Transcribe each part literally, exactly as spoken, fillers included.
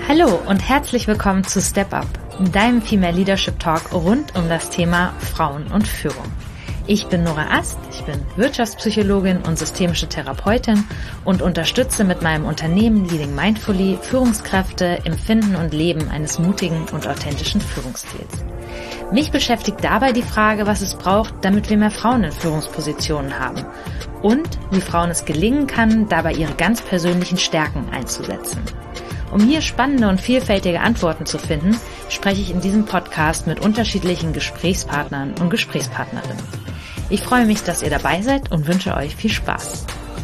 Hallo und herzlich willkommen zu Step Up, deinem Female Leadership Talk rund um das Thema Frauen und Führung. Ich bin Nora Ast, ich bin Wirtschaftspsychologin und systemische Therapeutin und unterstütze mit meinem Unternehmen Leading Mindfully Führungskräfte im Finden und Leben eines mutigen und authentischen Führungsstils. Mich beschäftigt dabei die Frage, was es braucht, damit wir mehr Frauen in Führungspositionen haben und wie Frauen es gelingen kann, dabei ihre ganz persönlichen Stärken einzusetzen. Um hier spannende und vielfältige Antworten zu finden, spreche ich in diesem Podcast mit unterschiedlichen Gesprächspartnern und Gesprächspartnerinnen. Ich freue mich, dass ihr dabei seid und wünsche euch viel Spaß.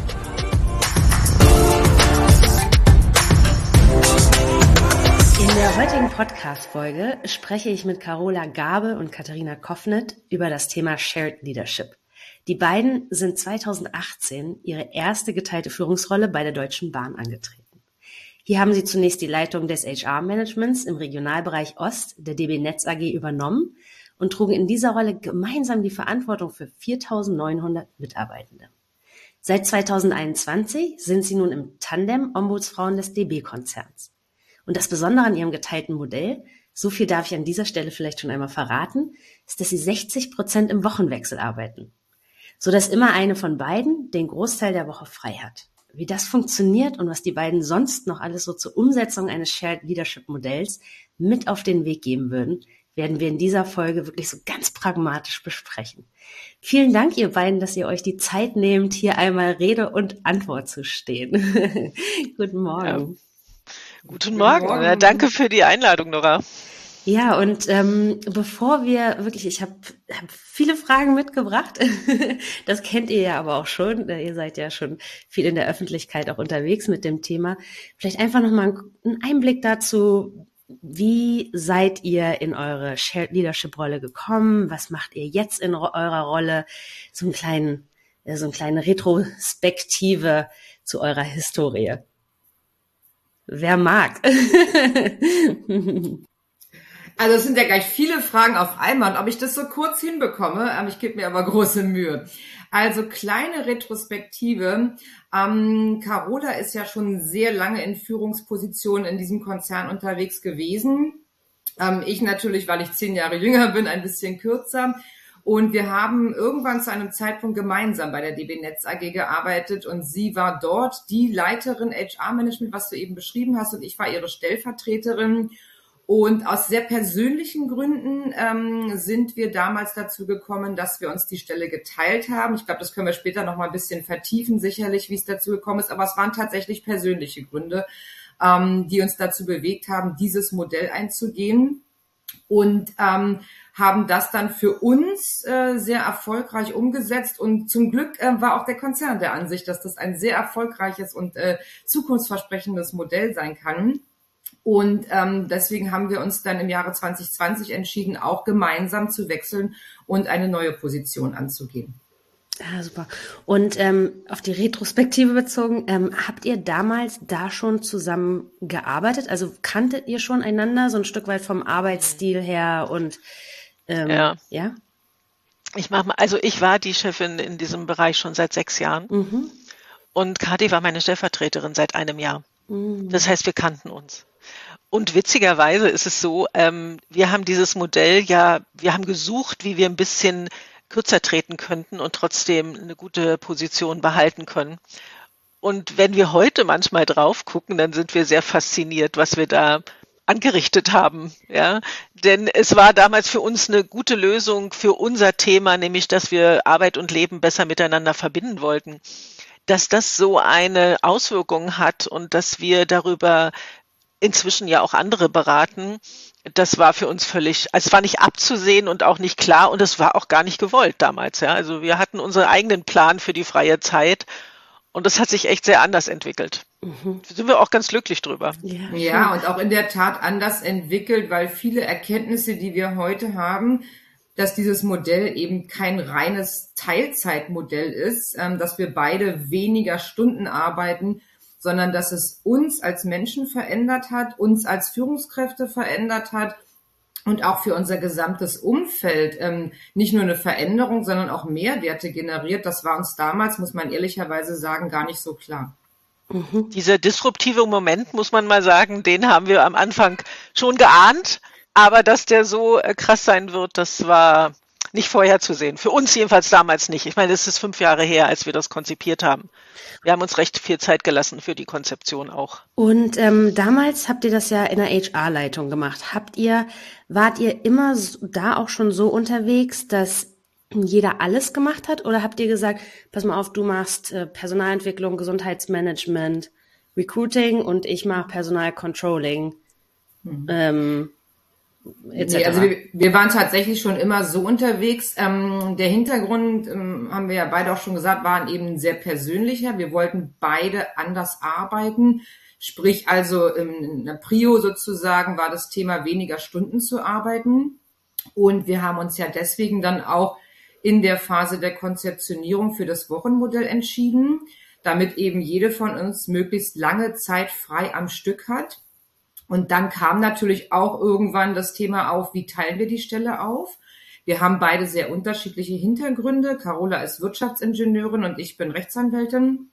In der heutigen Podcast-Folge spreche ich mit Carola Gabe und Katharina Koffnet über das Thema Shared Leadership. Die beiden sind zweitausendachtzehn ihre erste geteilte Führungsrolle bei der Deutschen Bahn angetreten. Hier haben sie zunächst die Leitung des H R-Managements im Regionalbereich Ost der D B Netz A G übernommen und trugen in dieser Rolle gemeinsam die Verantwortung für viertausendneunhundert Mitarbeitende. Seit zweitausendeinundzwanzig sind sie nun im Tandem Ombudsfrauen des D B-Konzerns. Und das Besondere an ihrem geteilten Modell, so viel darf ich an dieser Stelle vielleicht schon einmal verraten, ist, dass sie sechzig Prozent im Wochenwechsel arbeiten, sodass immer eine von beiden den Großteil der Woche frei hat. Wie das funktioniert und was die beiden sonst noch alles so zur Umsetzung eines Shared Leadership Modells mit auf den Weg geben würden, werden wir in dieser Folge wirklich so ganz pragmatisch besprechen. Vielen Dank, ihr beiden, dass ihr euch die Zeit nehmt, hier einmal Rede und Antwort zu stehen. Guten Morgen. Ja. Guten Morgen. Morgen. Ja, danke für die Einladung, Nora. Ja, und ähm, bevor wir wirklich, ich habe hab viele Fragen mitgebracht, das kennt ihr ja aber auch schon, ihr seid ja schon viel in der Öffentlichkeit auch unterwegs mit dem Thema. Vielleicht einfach nochmal einen Einblick dazu, wie seid ihr in eure Shared Leadership Rolle gekommen, was macht ihr jetzt in eurer Rolle, so einen kleinen, so eine kleine Retrospektive zu eurer Historie. Wer mag? Also es sind ja gleich viele Fragen auf einmal und ob ich das so kurz hinbekomme, ähm, ich gebe mir aber große Mühe. Also kleine Retrospektive. Ähm, Carola ist ja schon sehr lange in Führungspositionen in diesem Konzern unterwegs gewesen. Ähm, ich natürlich, weil ich zehn Jahre jünger bin, ein bisschen kürzer. Und wir haben irgendwann zu einem Zeitpunkt gemeinsam bei der D B Netz A G gearbeitet und sie war dort die Leiterin H R-Management, was du eben beschrieben hast, und ich war ihre Stellvertreterin. Und aus sehr persönlichen Gründen ähm, sind wir damals dazu gekommen, dass wir uns die Stelle geteilt haben. Ich glaube, das können wir später noch mal ein bisschen vertiefen, sicherlich, wie es dazu gekommen ist. Aber es waren tatsächlich persönliche Gründe, ähm, die uns dazu bewegt haben, dieses Modell einzugehen. Und ähm, haben das dann für uns äh, sehr erfolgreich umgesetzt. Und zum Glück äh, war auch der Konzern der Ansicht, dass das ein sehr erfolgreiches und äh, zukunftsversprechendes Modell sein kann. Und ähm, deswegen haben wir uns dann im Jahre zwanzig zwanzig entschieden, auch gemeinsam zu wechseln und eine neue Position anzugehen. Ah, super. Und ähm, auf die Retrospektive bezogen, ähm, habt ihr damals da schon zusammen gearbeitet? Also kanntet ihr schon einander so ein Stück weit vom Arbeitsstil her und ähm, ja. ja? Ich mach mal, also ich war die Chefin in diesem Bereich schon seit sechs Jahren Mhm. und Kathi war meine Stellvertreterin seit einem Jahr. Mhm. Das heißt, wir kannten uns. Und witzigerweise ist es so, ähm, wir haben dieses Modell ja, wir haben gesucht, wie wir ein bisschen kürzer treten könnten und trotzdem eine gute Position behalten können. Und wenn wir heute manchmal drauf gucken, dann sind wir sehr fasziniert, was wir da angerichtet haben, ja. Denn es war damals für uns eine gute Lösung für unser Thema, nämlich, dass wir Arbeit und Leben besser miteinander verbinden wollten. Dass das so eine Auswirkung hat und dass wir darüber inzwischen ja auch andere beraten, das war für uns völlig, also es war nicht abzusehen und auch nicht klar und es war auch gar nicht gewollt damals, ja. Also wir hatten unseren eigenen Plan für die freie Zeit und das hat sich echt sehr anders entwickelt. Mhm. Da sind wir auch ganz glücklich drüber. Ja, ja, und auch in der Tat anders entwickelt, weil viele Erkenntnisse, die wir heute haben, dass dieses Modell eben kein reines Teilzeitmodell ist, dass wir beide weniger Stunden arbeiten, sondern dass es uns als Menschen verändert hat, uns als Führungskräfte verändert hat und auch für unser gesamtes Umfeld ähm, nicht nur eine Veränderung, sondern auch Mehrwerte generiert. Das war uns damals, muss man ehrlicherweise sagen, gar nicht so klar. Mhm. Dieser disruptive Moment, muss man mal sagen, den haben wir am Anfang schon geahnt, aber dass der so krass sein wird, das war nicht vorherzusehen. Für uns jedenfalls damals nicht. Ich meine, es ist fünf Jahre her, als wir das konzipiert haben. Wir haben uns recht viel Zeit gelassen für die Konzeption auch. Und ähm, damals habt ihr das ja in der H R-Leitung gemacht. Habt ihr, wart ihr immer da auch schon so unterwegs, dass jeder alles gemacht hat? Oder habt ihr gesagt, pass mal auf, du machst äh, Personalentwicklung, Gesundheitsmanagement, Recruiting und ich mache Personalcontrolling? Mhm. Ähm, Nee, also wir, wir waren tatsächlich schon immer so unterwegs. Ähm, der Hintergrund, ähm, haben wir ja beide auch schon gesagt, waren eben sehr persönlicher. Wir wollten beide anders arbeiten. Sprich also in der Prio sozusagen war das Thema weniger Stunden zu arbeiten. Und wir haben uns ja deswegen dann auch in der Phase der Konzeptionierung für das Wochenmodell entschieden, damit eben jede von uns möglichst lange Zeit frei am Stück hat. Und dann kam natürlich auch irgendwann das Thema auf, wie teilen wir die Stelle auf? Wir haben beide sehr unterschiedliche Hintergründe. Carola ist Wirtschaftsingenieurin und ich bin Rechtsanwältin.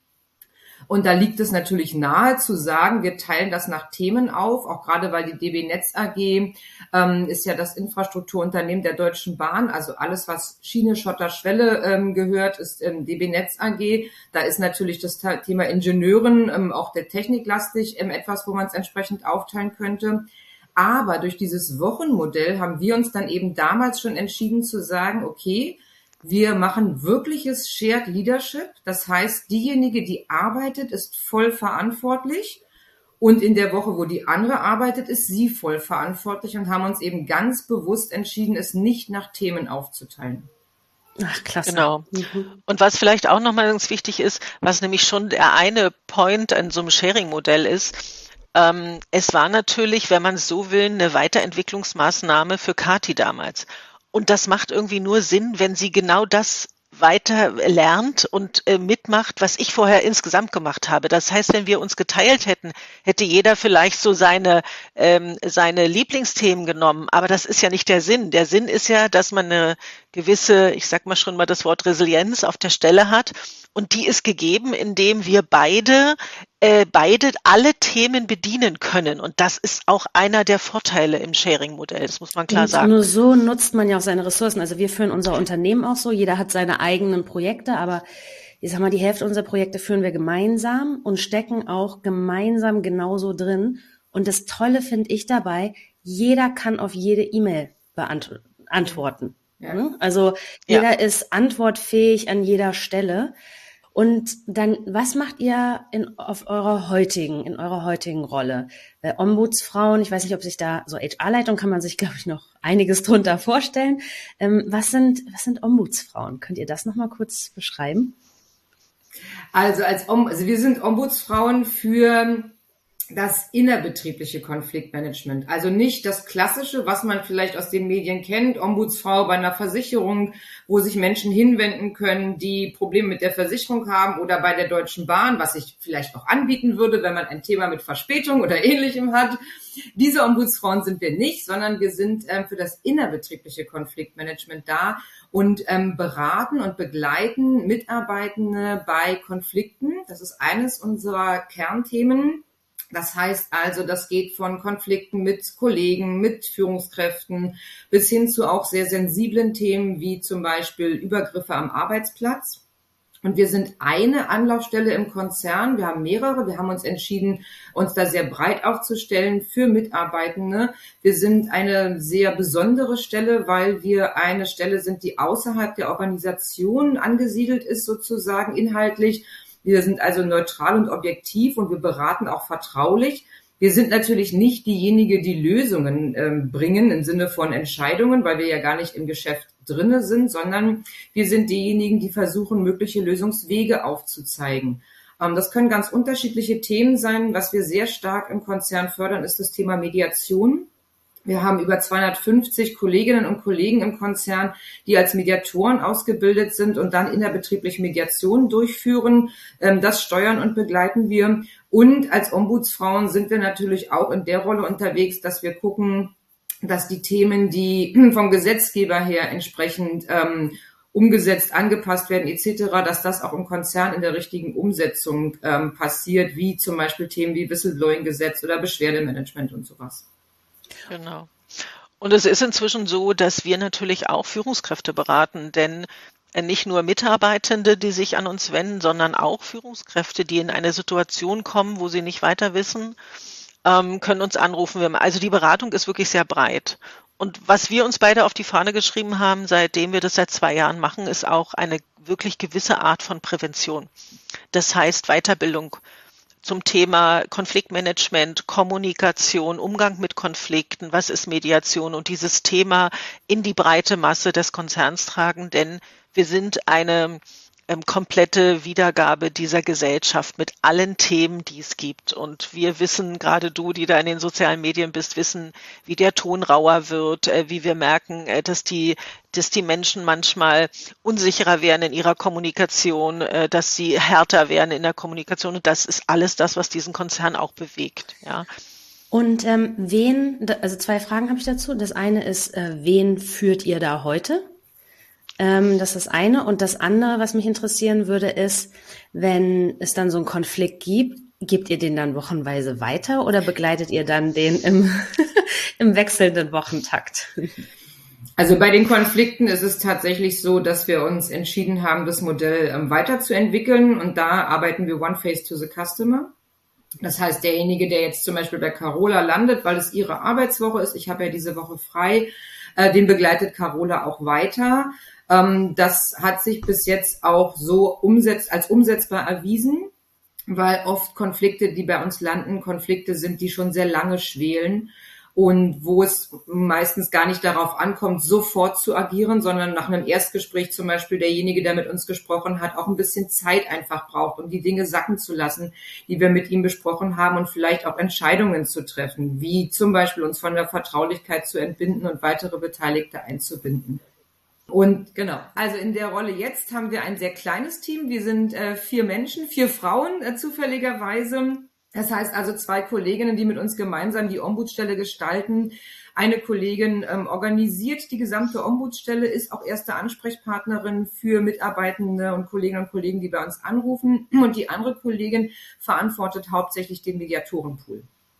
Und da liegt es natürlich nahe zu sagen, wir teilen das nach Themen auf, auch gerade weil die D B Netz A G ähm, ist ja das Infrastrukturunternehmen der Deutschen Bahn, also alles, was Schiene, Schotter, Schwelle ähm, gehört, ist ähm, D B Netz A G. Da ist natürlich das Thema Ingenieuren, ähm, auch der Techniklastig, ähm, etwas, wo man es entsprechend aufteilen könnte. Aber durch dieses Wochenmodell haben wir uns dann eben damals schon entschieden zu sagen, okay, wir machen wirkliches Shared Leadership. Das heißt, diejenige, die arbeitet, ist voll verantwortlich. Und in der Woche, wo die andere arbeitet, ist sie voll verantwortlich und haben uns eben ganz bewusst entschieden, es nicht nach Themen aufzuteilen. Ach, klasse. Genau. Mhm. Und was vielleicht auch nochmal ganz wichtig ist, was nämlich schon der eine Point an so einem Sharing-Modell ist, ähm, es war natürlich, wenn man es so will, eine Weiterentwicklungsmaßnahme für Kati damals. Und das macht irgendwie nur Sinn, wenn sie genau das weiter lernt und äh, mitmacht, was ich vorher insgesamt gemacht habe. Das heißt, wenn wir uns geteilt hätten, hätte jeder vielleicht so seine ähm, seine Lieblingsthemen genommen. Aber das ist ja nicht der Sinn. Der Sinn ist ja, dass man eine gewisse, ich sag mal schon mal das Wort Resilienz auf der Stelle hat. Und die ist gegeben, indem wir beide äh, beide alle Themen bedienen können. Und das ist auch einer der Vorteile im Sharing-Modell. Das muss man klar und sagen. Nur so nutzt man ja auch seine Ressourcen. Also wir führen unser Unternehmen auch so. Jeder hat seine eigenen Projekte, aber ich sag mal, die Hälfte unserer Projekte führen wir gemeinsam und stecken auch gemeinsam genauso drin. Und das Tolle finde ich dabei, jeder kann auf jede E-Mail beantworten. Ja. Also jeder ja. ist antwortfähig an jeder Stelle. Und dann, was macht ihr in, auf eurer heutigen, in eurer heutigen Rolle? Äh, Ombudsfrauen, ich weiß nicht, ob sich da, so H R-Leitung kann man sich, glaube ich, noch einiges drunter vorstellen. Ähm, was sind, was sind Ombudsfrauen? Könnt ihr das nochmal kurz beschreiben? Also, als Om- also wir sind Ombudsfrauen für das innerbetriebliche Konfliktmanagement. Also nicht das Klassische, was man vielleicht aus den Medien kennt, Ombudsfrau bei einer Versicherung, wo sich Menschen hinwenden können, die Probleme mit der Versicherung haben, oder bei der Deutschen Bahn, was ich vielleicht auch anbieten würde, wenn man ein Thema mit Verspätung oder Ähnlichem hat. Diese Ombudsfrauen sind wir nicht, sondern wir sind ähm, für das innerbetriebliche Konfliktmanagement da und ähm, beraten und begleiten Mitarbeitende bei Konflikten. Das ist eines unserer Kernthemen. Das heißt also, das geht von Konflikten mit Kollegen, mit Führungskräften bis hin zu auch sehr sensiblen Themen wie zum Beispiel Übergriffe am Arbeitsplatz. Und wir sind eine Anlaufstelle im Konzern. Wir haben mehrere. Wir haben uns entschieden, uns da sehr breit aufzustellen für Mitarbeitende. Wir sind eine sehr besondere Stelle, weil wir eine Stelle sind, die außerhalb der Organisation angesiedelt ist, sozusagen inhaltlich. Wir sind also neutral und objektiv und wir beraten auch vertraulich. Wir sind natürlich nicht diejenige, die Lösungen äh, bringen im Sinne von Entscheidungen, weil wir ja gar nicht im Geschäft drinne sind, sondern wir sind diejenigen, die versuchen, mögliche Lösungswege aufzuzeigen. Ähm, das können ganz unterschiedliche Themen sein. Was wir sehr stark im Konzern fördern, ist das Thema Mediation. Wir haben über zweihundertfünfzig Kolleginnen und Kollegen im Konzern, die als Mediatoren ausgebildet sind und dann innerbetriebliche Mediation durchführen. Das steuern und begleiten wir. Und als Ombudsfrauen sind wir natürlich auch in der Rolle unterwegs, dass wir gucken, dass die Themen, die vom Gesetzgeber her entsprechend ähm, umgesetzt, angepasst werden et cetera, dass das auch im Konzern in der richtigen Umsetzung ähm, passiert, wie zum Beispiel Themen wie Whistleblowing-Gesetz oder Beschwerdemanagement und sowas. Genau. Und es ist inzwischen so, dass wir natürlich auch Führungskräfte beraten, denn nicht nur Mitarbeitende, die sich an uns wenden, sondern auch Führungskräfte, die in eine Situation kommen, wo sie nicht weiter wissen, ähm, können uns anrufen. Also die Beratung ist wirklich sehr breit. Und was wir uns beide auf die Fahne geschrieben haben, seitdem wir das seit zwei Jahren machen, ist auch eine wirklich gewisse Art von Prävention. Das heißt Weiterbildung zum Thema Konfliktmanagement, Kommunikation, Umgang mit Konflikten, was ist Mediation und dieses Thema in die breite Masse des Konzerns tragen, denn wir sind eine ähm, komplette Wiedergabe dieser Gesellschaft mit allen Themen, die es gibt. Und wir wissen, gerade du, die da in den sozialen Medien bist, wissen, wie der Ton rauer wird, äh, wie wir merken, äh, dass die dass die Menschen manchmal unsicherer werden in ihrer Kommunikation, äh, dass sie härter werden in der Kommunikation. Und das ist alles das, was diesen Konzern auch bewegt. Ja. Und ähm, wen, also zwei Fragen habe ich dazu. Das eine ist, äh, wen führt ihr da heute? Ähm, das ist das eine. Und das andere, was mich interessieren würde, ist, wenn es dann so einen Konflikt gibt, gebt ihr den dann wochenweise weiter oder begleitet ihr dann den im, im wechselnden Wochentakt? Also bei den Konflikten ist es tatsächlich so, dass wir uns entschieden haben, das Modell ähm, weiterzuentwickeln, und da arbeiten wir One Face to the Customer. Das heißt, derjenige, der jetzt zum Beispiel bei Carola landet, weil es ihre Arbeitswoche ist, ich habe ja diese Woche frei, äh, den begleitet Carola auch weiter. Ähm, das hat sich bis jetzt auch so umsetzt, als umsetzbar erwiesen, weil oft Konflikte, die bei uns landen, Konflikte sind, die schon sehr lange schwelen. Und wo es meistens gar nicht darauf ankommt, sofort zu agieren, sondern nach einem Erstgespräch zum Beispiel derjenige, der mit uns gesprochen hat, auch ein bisschen Zeit einfach braucht, um die Dinge sacken zu lassen, die wir mit ihm besprochen haben, und vielleicht auch Entscheidungen zu treffen, wie zum Beispiel uns von der Vertraulichkeit zu entbinden und weitere Beteiligte einzubinden. Und genau, also in der Rolle jetzt haben wir ein sehr kleines Team. Wir sind äh, vier Menschen, vier Frauen äh, zufälligerweise. Das heißt also zwei Kolleginnen, die mit uns gemeinsam die Ombudsstelle gestalten. Eine Kollegin ähm, organisiert die gesamte Ombudsstelle, ist auch erste Ansprechpartnerin für Mitarbeitende und Kolleginnen und Kollegen, die bei uns anrufen. Und die andere Kollegin verantwortet hauptsächlich den Mediatorenpool.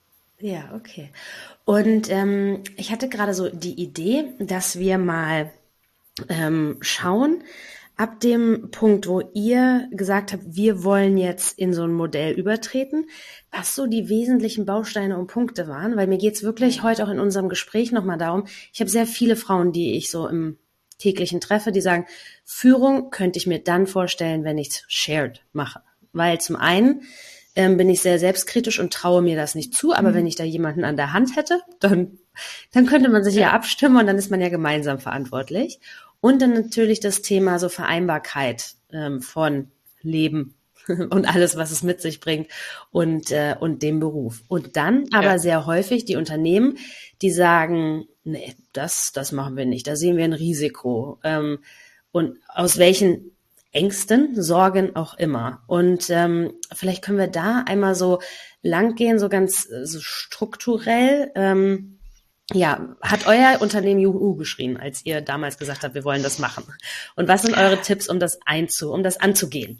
Ja, okay. Und ähm, ich hatte gerade so die Idee, dass wir mal ähm, schauen, ab dem Punkt, wo ihr gesagt habt, wir wollen jetzt in so ein Modell übertreten, was so die wesentlichen Bausteine und Punkte waren, weil mir geht's wirklich heute auch in unserem Gespräch nochmal darum, ich habe sehr viele Frauen, die ich so im täglichen treffe, die sagen, Führung könnte ich mir dann vorstellen, wenn ich es shared mache. Weil zum einen ähm, bin ich sehr selbstkritisch und traue mir das nicht zu, aber mhm. wenn ich da jemanden an der Hand hätte, dann, dann könnte man sich ja abstimmen und dann ist man ja gemeinsam verantwortlich. Und dann natürlich das Thema so Vereinbarkeit ähm, von Leben und alles, was es mit sich bringt und äh, und dem Beruf. Und dann aber ja. sehr häufig die Unternehmen, die sagen, nee, das das machen wir nicht, da sehen wir ein Risiko. Ähm, und aus welchen Ängsten, Sorgen auch immer. Und ähm, vielleicht können wir da einmal so lang gehen, so ganz so strukturell. Ähm, Ja, hat euer Unternehmen Juhu geschrien, als ihr damals gesagt habt, wir wollen das machen? Und was sind eure Tipps, um das einzu, um das anzugehen?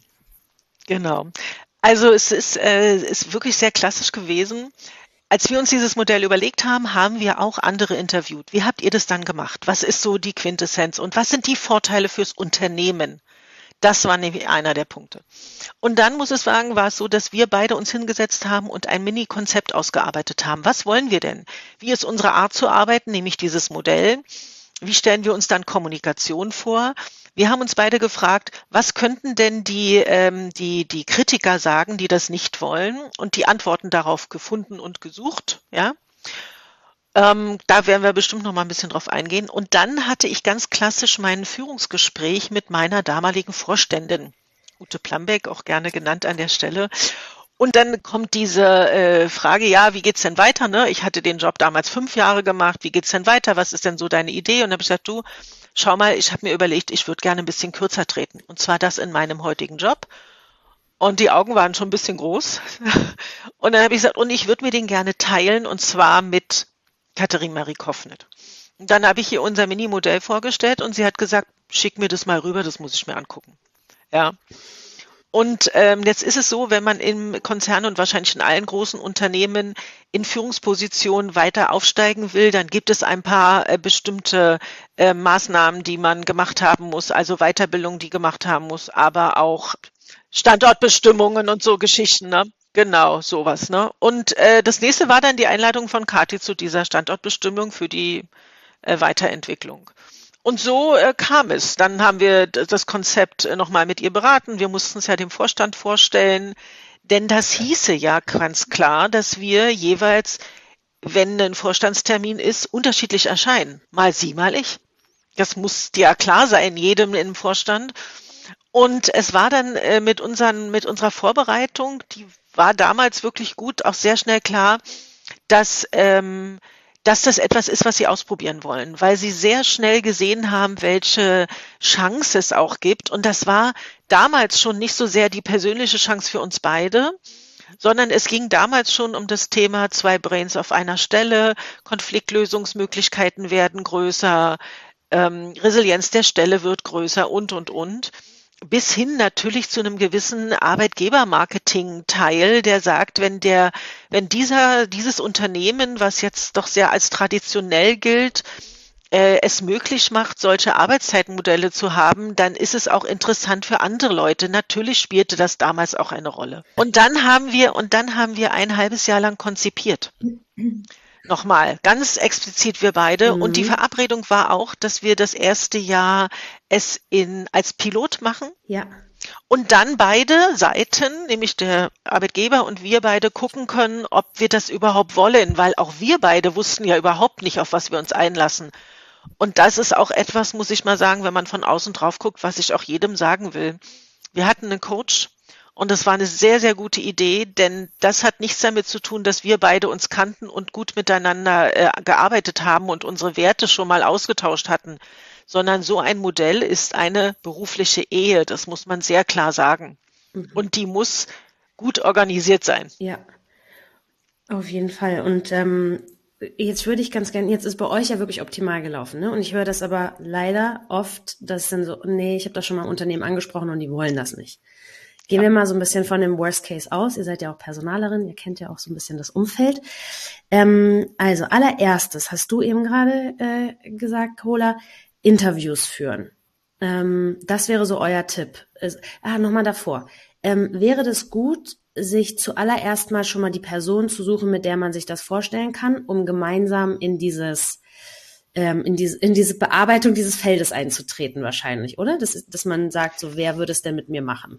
Genau. Also es ist, äh, ist wirklich sehr klassisch gewesen. Als wir uns dieses Modell überlegt haben, haben wir auch andere interviewt. Wie habt ihr das dann gemacht? Was ist so die Quintessenz und was sind die Vorteile fürs Unternehmen? Das war nämlich einer der Punkte. Und dann, muss ich sagen, war es so, dass wir beide uns hingesetzt haben und ein Mini-Konzept ausgearbeitet haben. Was wollen wir denn? Wie ist unsere Art zu arbeiten, nämlich dieses Modell? Wie stellen wir uns dann Kommunikation vor? Wir haben uns beide gefragt, was könnten denn die, ähm, die, die Kritiker sagen, die das nicht wollen? Und die Antworten darauf gefunden und gesucht, ja. Ähm, da werden wir bestimmt noch mal ein bisschen drauf eingehen. Und dann hatte ich ganz klassisch mein Führungsgespräch mit meiner damaligen Vorständin, Ute Plambeck, auch gerne genannt an der Stelle. Und dann kommt diese äh, Frage, ja, wie geht's denn weiter? Ne? Ich hatte den Job damals fünf Jahre gemacht. Wie geht's denn weiter? Was ist denn so deine Idee? Und dann habe ich gesagt, du, schau mal, ich habe mir überlegt, ich würde gerne ein bisschen kürzer treten. Und zwar das in meinem heutigen Job. Und die Augen waren schon ein bisschen groß. Und dann habe ich gesagt, und ich würde mir den gerne teilen, und zwar mit Katharina Marie Koffnet. Und dann habe ich ihr unser Mini-Modell vorgestellt und sie hat gesagt, schick mir das mal rüber, das muss ich mir angucken. Ja. Und ähm, jetzt ist es so, wenn man im Konzern und wahrscheinlich in allen großen Unternehmen in Führungspositionen weiter aufsteigen will, dann gibt es ein paar äh, bestimmte äh, Maßnahmen, die man gemacht haben muss, also Weiterbildung, die gemacht haben muss, aber auch Standortbestimmungen und so Geschichten, ne? Genau, sowas, ne? Und äh, das nächste war dann die Einladung von Kathi zu dieser Standortbestimmung für die äh, Weiterentwicklung. Und so äh, kam es. Dann haben wir d- das Konzept äh, nochmal mit ihr beraten. Wir mussten es ja dem Vorstand vorstellen, denn das hieße ja ganz klar, dass wir jeweils, wenn ein Vorstandstermin ist, unterschiedlich erscheinen. Mal sie, mal ich. Das muss ja klar sein, jedem im Vorstand. Und es war dann äh, mit unseren, mit unserer Vorbereitung, die war damals wirklich gut, auch sehr schnell klar, dass, ähm, dass das etwas ist, was sie ausprobieren wollen, weil sie sehr schnell gesehen haben, welche Chance es auch gibt. Und das war damals schon nicht so sehr die persönliche Chance für uns beide, sondern es ging damals schon um das Thema zwei Brains auf einer Stelle, Konfliktlösungsmöglichkeiten werden größer, ähm, Resilienz der Stelle wird größer und, und, und. Bis hin natürlich zu einem gewissen Arbeitgebermarketing-Teil, der sagt, wenn der, wenn dieser, dieses Unternehmen, was jetzt doch sehr als traditionell gilt, äh, es möglich macht, solche Arbeitszeitmodelle zu haben, dann ist es auch interessant für andere Leute. Natürlich spielte das damals auch eine Rolle. Und dann haben wir, und dann haben wir ein halbes Jahr lang konzipiert. Nochmal, ganz explizit wir beide. Mhm. Und die Verabredung war auch, dass wir das erste Jahr es in, als Pilot machen. Ja. Und dann beide Seiten, nämlich der Arbeitgeber und wir beide, gucken können, ob wir das überhaupt wollen, weil auch wir beide wussten ja überhaupt nicht, auf was wir uns einlassen. Und das ist auch etwas, muss ich mal sagen, wenn man von außen drauf guckt, was ich auch jedem sagen will. Wir hatten einen Coach und das war eine sehr, sehr gute Idee, denn das hat nichts damit zu tun, dass wir beide uns kannten und gut miteinander äh, gearbeitet haben und unsere Werte schon mal ausgetauscht hatten, sondern so ein Modell ist eine berufliche Ehe, das muss man sehr klar sagen. Mhm. Und die muss gut organisiert sein. Ja, auf jeden Fall. Und ähm, jetzt würde ich ganz gerne, jetzt ist bei euch ja wirklich optimal gelaufen, ne? Und ich höre das aber leider oft, dass dann so, nee, ich habe das schon mal im Unternehmen angesprochen und die wollen das nicht. Gehen wir mal so ein bisschen von dem Worst Case aus. Ihr seid ja auch Personalerin, ihr kennt ja auch so ein bisschen das Umfeld. Ähm, also allererstes hast du eben gerade äh, gesagt, Carola, Interviews führen. Ähm, das wäre so euer Tipp. Es, ah, nochmal davor. Ähm, wäre das gut, sich zuallererst mal schon mal die Person zu suchen, mit der man sich das vorstellen kann, um gemeinsam in dieses ähm, in diese in diese Bearbeitung dieses Feldes einzutreten wahrscheinlich, oder? Das ist, dass man sagt, so wer würde es denn mit mir machen?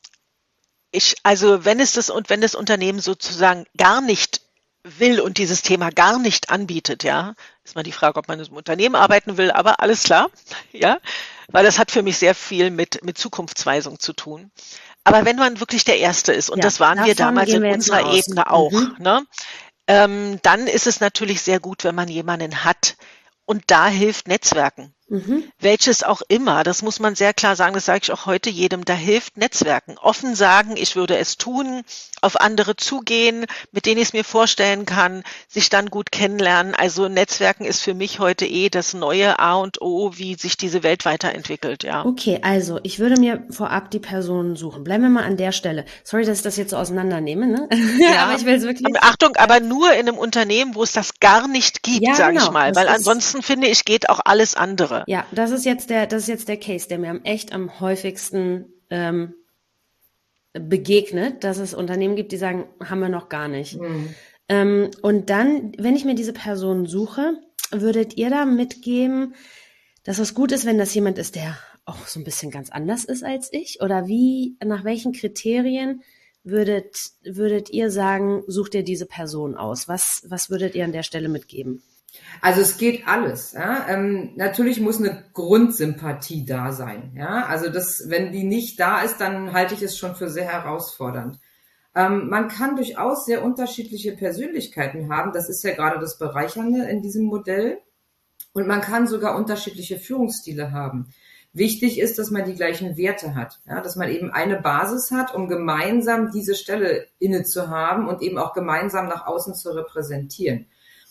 Ich, also wenn es das und wenn das Unternehmen sozusagen gar nicht will und dieses Thema gar nicht anbietet, ja, ist mal die Frage, ob man im Unternehmen arbeiten will, aber alles klar, ja, weil das hat für mich sehr viel mit mit Zukunftsweisung zu tun. Aber wenn man wirklich der Erste ist, und Ja, das waren wir davon damals gehen in wir jetzt mal unserer aus. Ebene auch, Mhm. ne, ähm, dann ist es natürlich sehr gut, wenn man jemanden hat. Und da hilft Netzwerken. Mhm. Welches auch immer, das muss man sehr klar sagen, das sage ich auch heute jedem, da hilft Netzwerken. Offen sagen, ich würde es tun, auf andere zugehen, mit denen ich es mir vorstellen kann, sich dann gut kennenlernen. Also Netzwerken ist für mich heute eh das neue A und O, wie sich diese Welt weiterentwickelt, ja. Okay, also ich würde mir vorab die Personen suchen. Bleiben wir mal an der Stelle. Sorry, dass ich das jetzt so auseinandernehme, ne? Ja, aber ich will es wirklich. aber Achtung, aber nur in einem Unternehmen, wo es das gar nicht gibt, Ja, sage genau. ich mal, Das weil ist- ansonsten finde ich, geht auch alles andere. Ja, das ist jetzt der, das ist jetzt der Case, der mir am echt am häufigsten ähm, begegnet, dass es Unternehmen gibt, die sagen, haben wir noch gar nicht. Mhm. Ähm, und dann, wenn ich mir diese Person suche, würdet ihr da mitgeben, dass es gut ist, wenn das jemand ist, der auch so ein bisschen ganz anders ist als ich? Oder wie, nach welchen Kriterien würdet, würdet ihr sagen, sucht ihr diese Person aus? Was, was würdet ihr an der Stelle mitgeben? Also es geht alles. Ja? Ähm, natürlich muss eine Grundsympathie da sein. Ja? Also das, wenn die nicht da ist, dann halte ich es schon für sehr herausfordernd. Ähm, man kann durchaus sehr unterschiedliche Persönlichkeiten haben. Das ist ja gerade das Bereichernde in diesem Modell. Und man kann sogar unterschiedliche Führungsstile haben. Wichtig ist, dass man die gleichen Werte hat, ja, dass man eben eine Basis hat, um gemeinsam diese Stelle inne zu haben und eben auch gemeinsam nach außen zu repräsentieren.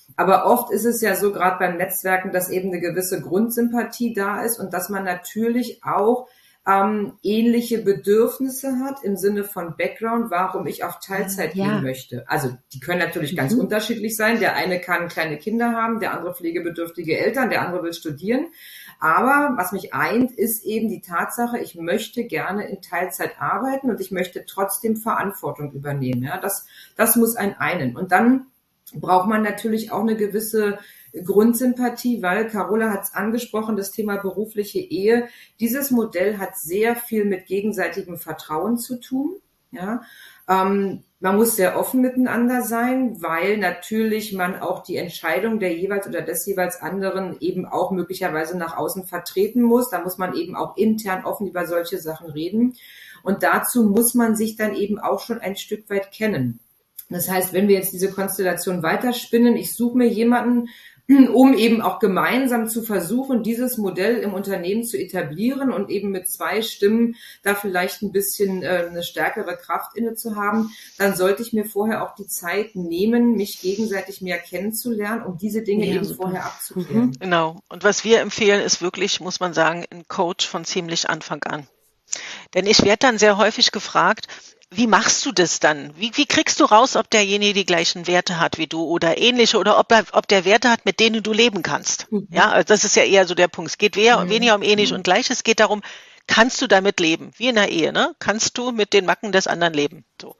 Aber oft ist es ja so, gerade beim Netzwerken, dass eben eine gewisse Grundsympathie da ist und dass man natürlich auch ähm, ähnliche Bedürfnisse hat im Sinne von Background, warum ich auf Teilzeit ja. gehen möchte. Also die können natürlich ganz Mhm. unterschiedlich sein. Der eine kann kleine Kinder haben, der andere pflegebedürftige Eltern, der andere will studieren. Aber was mich eint, ist eben die Tatsache, ich möchte gerne in Teilzeit arbeiten und ich möchte trotzdem Verantwortung übernehmen. Ja, das, das muss einen einen. Und dann braucht man natürlich auch eine gewisse Grundsympathie, weil Carola hat es angesprochen, das Thema berufliche Ehe. Dieses Modell hat sehr viel mit gegenseitigem Vertrauen zu tun. Ja, ähm, man muss sehr offen miteinander sein, weil natürlich man auch die Entscheidung der jeweils oder des jeweils anderen eben auch möglicherweise nach außen vertreten muss. Da muss man eben auch intern offen über solche Sachen reden. Und dazu muss man sich dann eben auch schon ein Stück weit kennen. Das heißt, wenn wir jetzt diese Konstellation weiterspinnen, ich suche mir jemanden, um eben auch gemeinsam zu versuchen, dieses Modell im Unternehmen zu etablieren und eben mit zwei Stimmen da vielleicht ein bisschen äh, eine stärkere Kraft inne zu haben, dann sollte ich mir vorher auch die Zeit nehmen, mich gegenseitig mehr kennenzulernen, um diese Dinge Ja, eben super. vorher abzuklären. Mhm. Genau. Und was wir empfehlen, ist wirklich, muss man sagen, ein Coach von ziemlich Anfang an. Denn ich werde dann sehr häufig gefragt, wie machst du das dann? Wie, wie kriegst du raus, ob derjenige die gleichen Werte hat wie du oder ähnliche oder ob, er, ob der Werte hat, mit denen du leben kannst? Mhm. Ja, also das ist ja eher so der Punkt. Es geht weniger, Mhm. weniger um ähnlich und gleich. Es geht darum, kannst du damit leben? Wie in der Ehe, ne? Kannst du mit den Macken des anderen leben? So.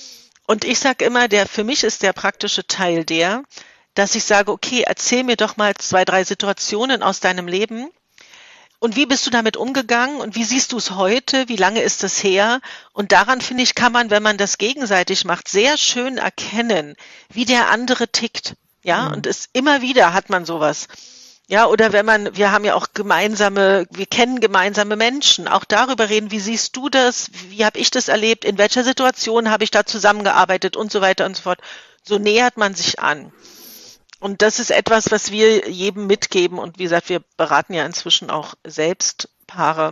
Und ich sage immer, der, für mich ist der praktische Teil der, dass ich sage, okay, erzähl mir doch mal zwei, drei Situationen aus deinem Leben. Und wie bist du damit umgegangen und wie siehst du es heute? Wie lange ist das her? Und daran, finde ich, kann man, wenn man das gegenseitig macht, sehr schön erkennen, wie der andere tickt. Ja, Mhm. und es immer wieder hat man sowas. Ja, oder wenn man, wir haben ja auch gemeinsame, wir kennen gemeinsame Menschen, auch darüber reden, wie siehst du das? Wie habe ich das erlebt? In welcher Situation habe ich da zusammengearbeitet und so weiter und so fort. So nähert man sich an. Und das ist etwas, was wir jedem mitgeben. Und wie gesagt, wir beraten ja inzwischen auch selbst Paare.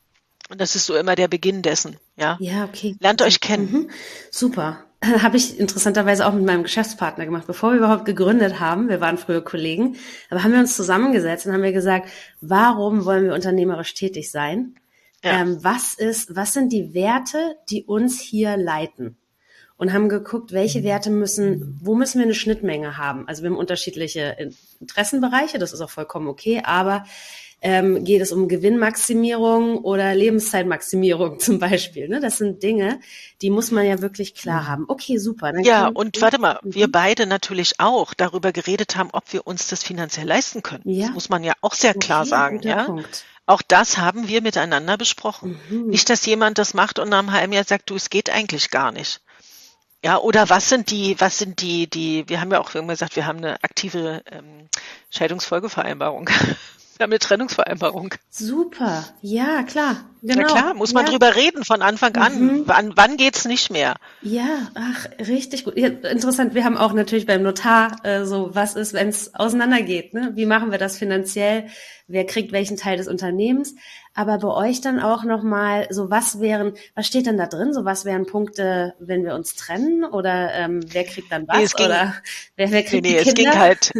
Und das ist so immer der Beginn dessen. Ja, Ja, okay. lernt euch kennen. Mhm. Super. Habe ich interessanterweise auch mit meinem Geschäftspartner gemacht, bevor wir überhaupt gegründet haben. Wir waren früher Kollegen, aber haben wir uns zusammengesetzt und haben wir gesagt, warum wollen wir unternehmerisch tätig sein? Ja. Ähm, was ist, was sind die Werte, die uns hier leiten? Und haben geguckt, welche Werte müssen, wo müssen wir eine Schnittmenge haben? Also wir haben unterschiedliche Interessenbereiche, das ist auch vollkommen okay, aber ähm, geht es um Gewinnmaximierung oder Lebenszeitmaximierung zum Beispiel? Ne? Das sind Dinge, die muss man ja wirklich klar haben. Okay, super. Dann Ja, kann- und warte mal, wir Mhm. beide natürlich auch darüber geredet haben, ob wir uns das finanziell leisten können. Ja. Das muss man ja auch sehr klar Okay, sagen. guter Ja, Punkt. auch das haben wir miteinander besprochen. Mhm. Nicht, dass jemand das macht und nach einem halben Jahr sagt, du, es geht eigentlich gar nicht. Ja, oder was sind die, was sind die, die, wir haben ja auch irgendwann gesagt, wir haben eine aktive ähm, Scheidungsfolgevereinbarung. Wir haben eine Trennungsvereinbarung. Super. Ja, klar. Genau. Na klar, muss man ja. drüber reden von Anfang an. Mhm. Wann, wann geht's nicht mehr? Ja, ach, richtig gut. Ja, interessant. Wir haben auch natürlich beim Notar äh, so, was ist, wenn es auseinandergeht, ne? Wie machen wir das finanziell? Wer kriegt welchen Teil des Unternehmens? Aber bei euch dann auch nochmal, so was wären, was steht denn da drin? So was wären Punkte, wenn wir uns trennen? Oder ähm, wer kriegt dann was? Nee, es ging- Oder wer, wer Nee, kriegt nee, die es Kinder? ging halt,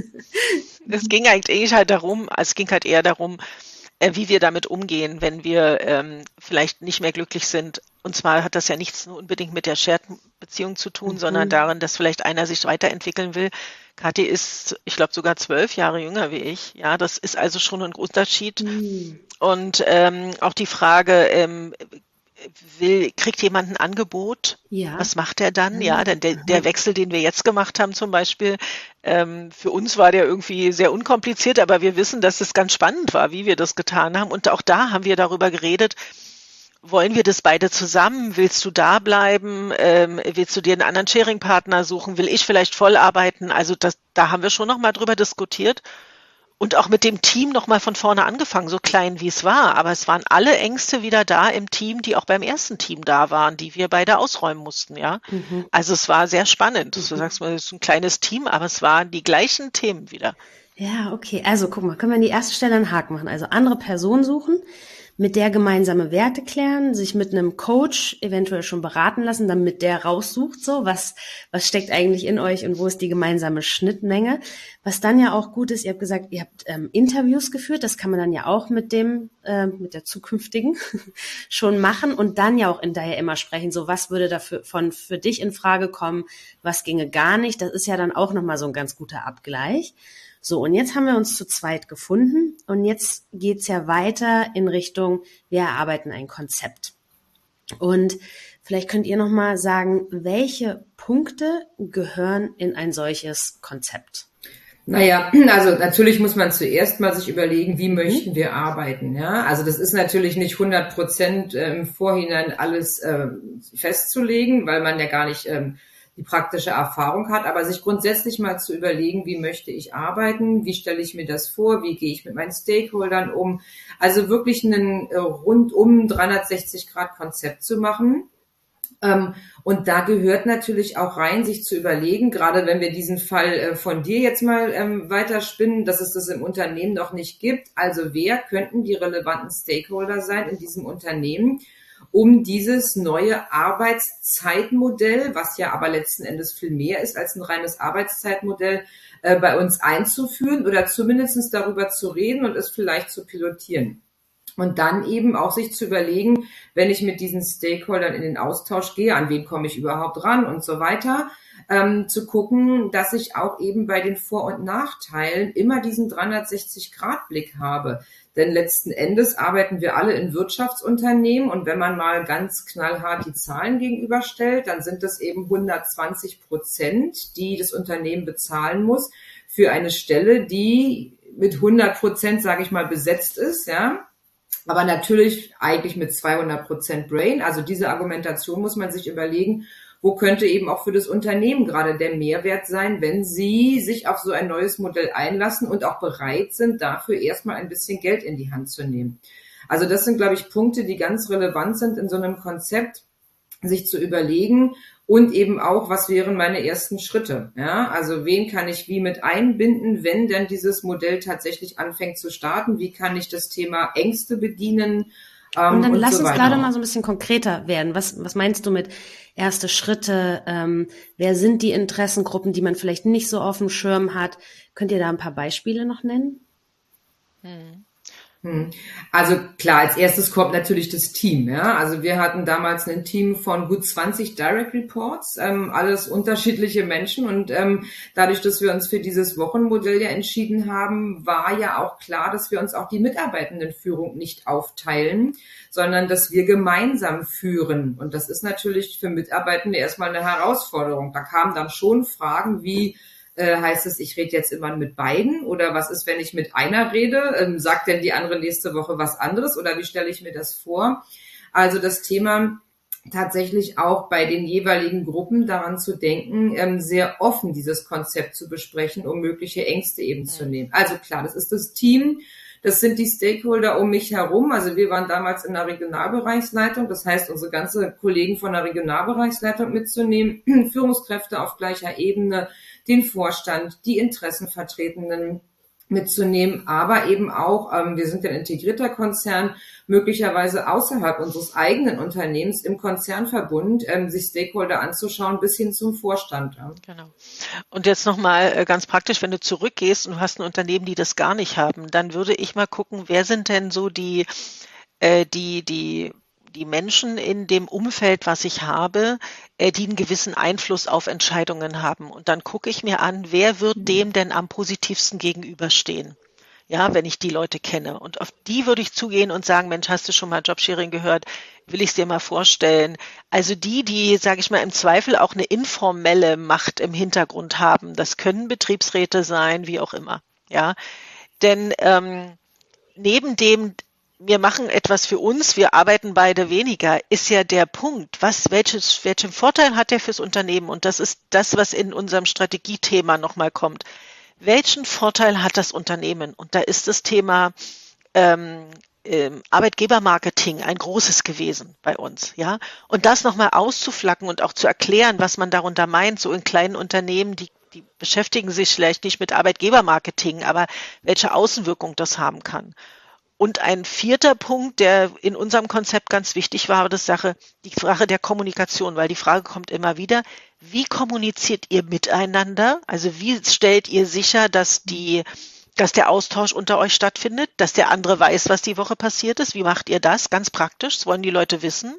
es ging eigentlich halt darum, es ging halt eher darum, äh, wie wir damit umgehen, wenn wir ähm, vielleicht nicht mehr glücklich sind. Und zwar hat das ja nichts nur unbedingt mit der Shared-Beziehung zu tun, Mhm. sondern darin, dass vielleicht einer sich weiterentwickeln will. Kathi ist, ich glaube, sogar zwölf Jahre jünger wie ich. Ja, das ist also schon ein Unterschied. Mhm. Und ähm, auch die Frage, ähm, will, kriegt jemand ein Angebot? Ja. Was macht er dann? Mhm. Ja, denn der, der Wechsel, den wir jetzt gemacht haben zum Beispiel, ähm, für uns war der irgendwie sehr unkompliziert, aber wir wissen, dass es ganz spannend war, wie wir das getan haben. Und auch da haben wir darüber geredet, wollen wir das beide zusammen? Willst du da bleiben? Ähm, willst du dir einen anderen Sharing-Partner suchen? Will ich vielleicht voll arbeiten? Also das, da haben wir schon nochmal drüber diskutiert. Und auch mit dem Team nochmal von vorne angefangen, so klein wie es war. Aber es waren alle Ängste wieder da im Team, die auch beim ersten Team da waren, die wir beide ausräumen mussten, ja. Mhm. Also es war sehr spannend. Du sagst mal, es ist ein kleines Team, aber es waren die gleichen Themen wieder. Ja, okay. Also guck mal, können wir an die erste Stelle einen Haken machen. Also andere Personen suchen, mit der gemeinsame Werte klären, sich mit einem Coach eventuell schon beraten lassen, damit der raussucht, so was was steckt eigentlich in euch und wo ist die gemeinsame Schnittmenge. Was dann ja auch gut ist, ihr habt gesagt, ihr habt ähm, Interviews geführt, das kann man dann ja auch mit dem äh, mit der zukünftigen schon machen und dann ja auch hinterher immer sprechen, so was würde dafür von für dich in Frage kommen, was ginge gar nicht. Das ist ja dann auch nochmal so ein ganz guter Abgleich. So, und jetzt haben wir uns zu zweit gefunden und jetzt geht's ja weiter in Richtung, wir erarbeiten ein Konzept. Und vielleicht könnt ihr nochmal sagen, welche Punkte gehören in ein solches Konzept? Naja, also natürlich muss man zuerst mal sich überlegen, wie möchten wir arbeiten, ja? Also das ist natürlich nicht hundert Prozent im Vorhinein alles äh, festzulegen, weil man ja gar nicht ähm, die praktische Erfahrung hat, aber sich grundsätzlich mal zu überlegen, wie möchte ich arbeiten, wie stelle ich mir das vor, wie gehe ich mit meinen Stakeholdern um, also wirklich ein äh, rundum dreihundertsechzig Grad Konzept zu machen. Ähm, und da gehört natürlich auch rein, sich zu überlegen, gerade wenn wir diesen Fall äh, von dir jetzt mal ähm, weiterspinnen, dass es das im Unternehmen noch nicht gibt, also wer könnten die relevanten Stakeholder sein in diesem Unternehmen, um dieses neue Arbeitszeitmodell, was ja aber letzten Endes viel mehr ist als ein reines Arbeitszeitmodell, äh, bei uns einzuführen oder zumindest darüber zu reden und es vielleicht zu pilotieren. Und dann eben auch sich zu überlegen, wenn ich mit diesen Stakeholdern in den Austausch gehe, an wen komme ich überhaupt ran und so weiter, ähm, zu gucken, dass ich auch eben bei den Vor- und Nachteilen immer diesen dreihundertsechzig Grad Blick habe. Denn letzten Endes arbeiten wir alle in Wirtschaftsunternehmen und wenn man mal ganz knallhart die Zahlen gegenüberstellt, dann sind das eben hundertzwanzig Prozent, die das Unternehmen bezahlen muss für eine Stelle, die mit hundert Prozent, sage ich mal, besetzt ist, ja. Aber natürlich eigentlich mit zweihundert Prozent Brain. Also diese Argumentation muss man sich überlegen, wo könnte eben auch für das Unternehmen gerade der Mehrwert sein, wenn sie sich auf so ein neues Modell einlassen und auch bereit sind, dafür erstmal ein bisschen Geld in die Hand zu nehmen. Also das sind, glaube ich, Punkte, die ganz relevant sind in so einem Konzept, sich zu überlegen und eben auch, was wären meine ersten Schritte? Ja, also wen kann ich wie mit einbinden, wenn denn dieses Modell tatsächlich anfängt zu starten? Wie kann ich das Thema Ängste bedienen? Ähm, und dann und lass so uns gerade mal so ein bisschen konkreter werden. Was, was meinst du mit erste Schritte? Ähm, wer sind die Interessengruppen, die man vielleicht nicht so auf dem Schirm hat? Könnt ihr da ein paar Beispiele noch nennen? Hm. Also klar, als erstes kommt natürlich das Team. Ja, also wir hatten damals ein Team von gut zwanzig Direct Reports, ähm, alles unterschiedliche Menschen und ähm, dadurch, dass wir uns für dieses Wochenmodell ja entschieden haben, war ja auch klar, dass wir uns auch die Mitarbeitendenführung nicht aufteilen, sondern dass wir gemeinsam führen. Und das ist natürlich für Mitarbeitende erstmal eine Herausforderung. Da kamen dann schon Fragen wie, Äh, heißt es, ich rede jetzt immer mit beiden? Oder was ist, wenn ich mit einer rede? Ähm, sagt denn die andere nächste Woche was anderes? Oder wie stelle ich mir das vor? Also das Thema tatsächlich auch bei den jeweiligen Gruppen daran zu denken, ähm, sehr offen dieses Konzept zu besprechen, um mögliche Ängste eben zu nehmen. Also klar, das ist das Team. Das sind die Stakeholder um mich herum. Also wir waren damals in der Regionalbereichsleitung. Das heißt, unsere ganze Kollegen von der Regionalbereichsleitung mitzunehmen, Führungskräfte auf gleicher Ebene, den Vorstand, die Interessenvertretenden mitzunehmen, aber eben auch, ähm, wir sind ein integrierter Konzern, möglicherweise außerhalb unseres eigenen Unternehmens im Konzernverbund, ähm, sich Stakeholder anzuschauen bis hin zum Vorstand. Ja. Genau. Und jetzt nochmal äh, ganz praktisch, wenn du zurückgehst und du hast ein Unternehmen, die das gar nicht haben, dann würde ich mal gucken, wer sind denn so die, äh, die, die die Menschen in dem Umfeld, was ich habe, äh, die einen gewissen Einfluss auf Entscheidungen haben. Und dann gucke ich mir an, wer wird dem denn am positivsten gegenüberstehen? Ja, wenn ich die Leute kenne. Und auf die würde ich zugehen und sagen, Mensch, hast du schon mal Jobsharing gehört? Will ich es dir mal vorstellen? Also die, die, sage ich mal, im Zweifel auch eine informelle Macht im Hintergrund haben. Das können Betriebsräte sein, wie auch immer. Ja, denn ähm, neben dem, wir machen etwas für uns, wir arbeiten beide weniger, ist ja der Punkt, was, welches, welchen Vorteil hat der fürs Unternehmen? Und das ist das, was in unserem Strategiethema nochmal kommt. Welchen Vorteil hat das Unternehmen? Und da ist das Thema ähm, ähm, Arbeitgebermarketing ein großes gewesen bei uns, ja. Und das nochmal auszuflacken und auch zu erklären, was man darunter meint, so in kleinen Unternehmen, die die beschäftigen sich vielleicht nicht mit Arbeitgebermarketing, aber welche Außenwirkung das haben kann. Und ein vierter Punkt, der in unserem Konzept ganz wichtig war, war das Sache, die Frage der Kommunikation, weil die Frage kommt immer wieder, wie kommuniziert ihr miteinander? Also wie stellt ihr sicher, dass die, dass der Austausch unter euch stattfindet, dass der andere weiß, was die Woche passiert ist? Wie macht ihr das? Ganz praktisch, das wollen die Leute wissen.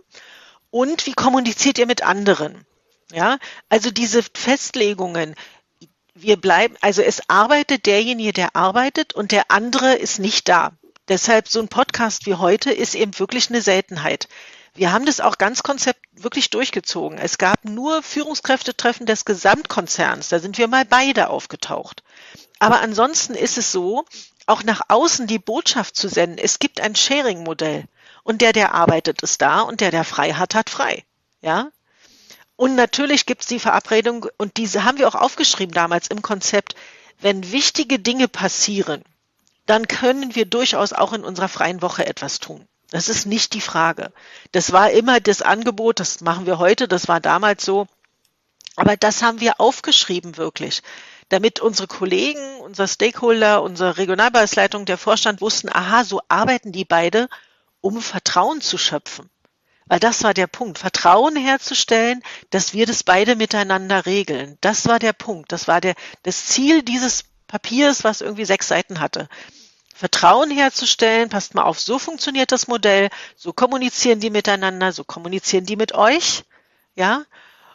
Und wie kommuniziert ihr mit anderen? Ja, also diese Festlegungen, wir bleiben, also es arbeitet derjenige, der arbeitet und der andere ist nicht da. Deshalb so ein Podcast wie heute ist eben wirklich eine Seltenheit. Wir haben das auch ganz konzept wirklich durchgezogen. Es gab nur Führungskräftetreffen des Gesamtkonzerns. Da sind wir mal beide aufgetaucht. Aber ansonsten ist es so, auch nach außen die Botschaft zu senden. Es gibt ein Sharing-Modell. Und der, der arbeitet, ist da und der, der frei hat, hat frei. Ja? Und natürlich gibt es die Verabredung, und diese haben wir auch aufgeschrieben damals im Konzept, wenn wichtige Dinge passieren, dann können wir durchaus auch in unserer freien Woche etwas tun. Das ist nicht die Frage. Das war immer das Angebot, das machen wir heute, das war damals so. Aber das haben wir aufgeschrieben wirklich, damit unsere Kollegen, unser Stakeholder, unsere Regionalbereichsleitung, der Vorstand wussten, aha, so arbeiten die beide, um Vertrauen zu schöpfen. Weil das war der Punkt, Vertrauen herzustellen, dass wir das beide miteinander regeln. Das war der Punkt, das war der, das Ziel dieses Papiers, was irgendwie sechs Seiten hatte. Vertrauen herzustellen, passt mal auf, so funktioniert das Modell, so kommunizieren die miteinander, so kommunizieren die mit euch, ja.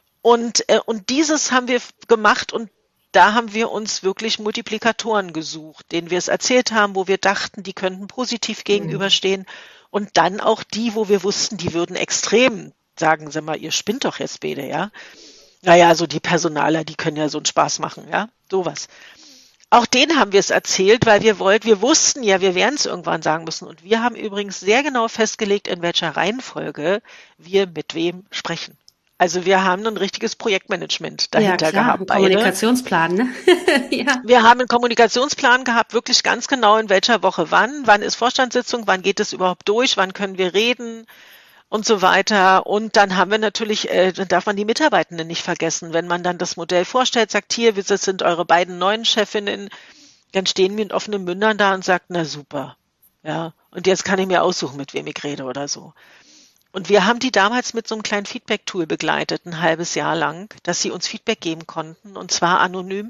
Und, äh, und dieses haben wir gemacht und da haben wir uns wirklich Multiplikatoren gesucht, denen wir es erzählt haben, wo wir dachten, die könnten positiv gegenüberstehen und dann auch die, wo wir wussten, die würden extrem sagen, sag mal, ihr spinnt doch jetzt beide, ja. Naja, so die Personaler, die können ja so einen Spaß machen, ja, sowas. Auch denen haben wir es erzählt, weil wir wollten, wir wussten ja, wir werden es irgendwann sagen müssen. Und wir haben übrigens sehr genau festgelegt, in welcher Reihenfolge wir mit wem sprechen. Also wir haben ein richtiges Projektmanagement dahinter ja, klar, gehabt. Ein Kommunikationsplan, ne? ja. Wir haben einen Kommunikationsplan gehabt, wirklich ganz genau in welcher Woche wann. Wann ist Vorstandssitzung, wann geht es überhaupt durch, wann können wir reden und so weiter. Und dann haben wir natürlich, äh, dann darf man die Mitarbeitenden nicht vergessen. Wenn man dann das Modell vorstellt, sagt, hier, das sind eure beiden neuen Chefinnen, dann stehen wir mit offenen Mündern da und sagt, na super, ja. Und jetzt kann ich mir aussuchen, mit wem ich rede oder so. Und wir haben die damals mit so einem kleinen Feedback-Tool begleitet, ein halbes Jahr lang, dass sie uns Feedback geben konnten, und zwar anonym,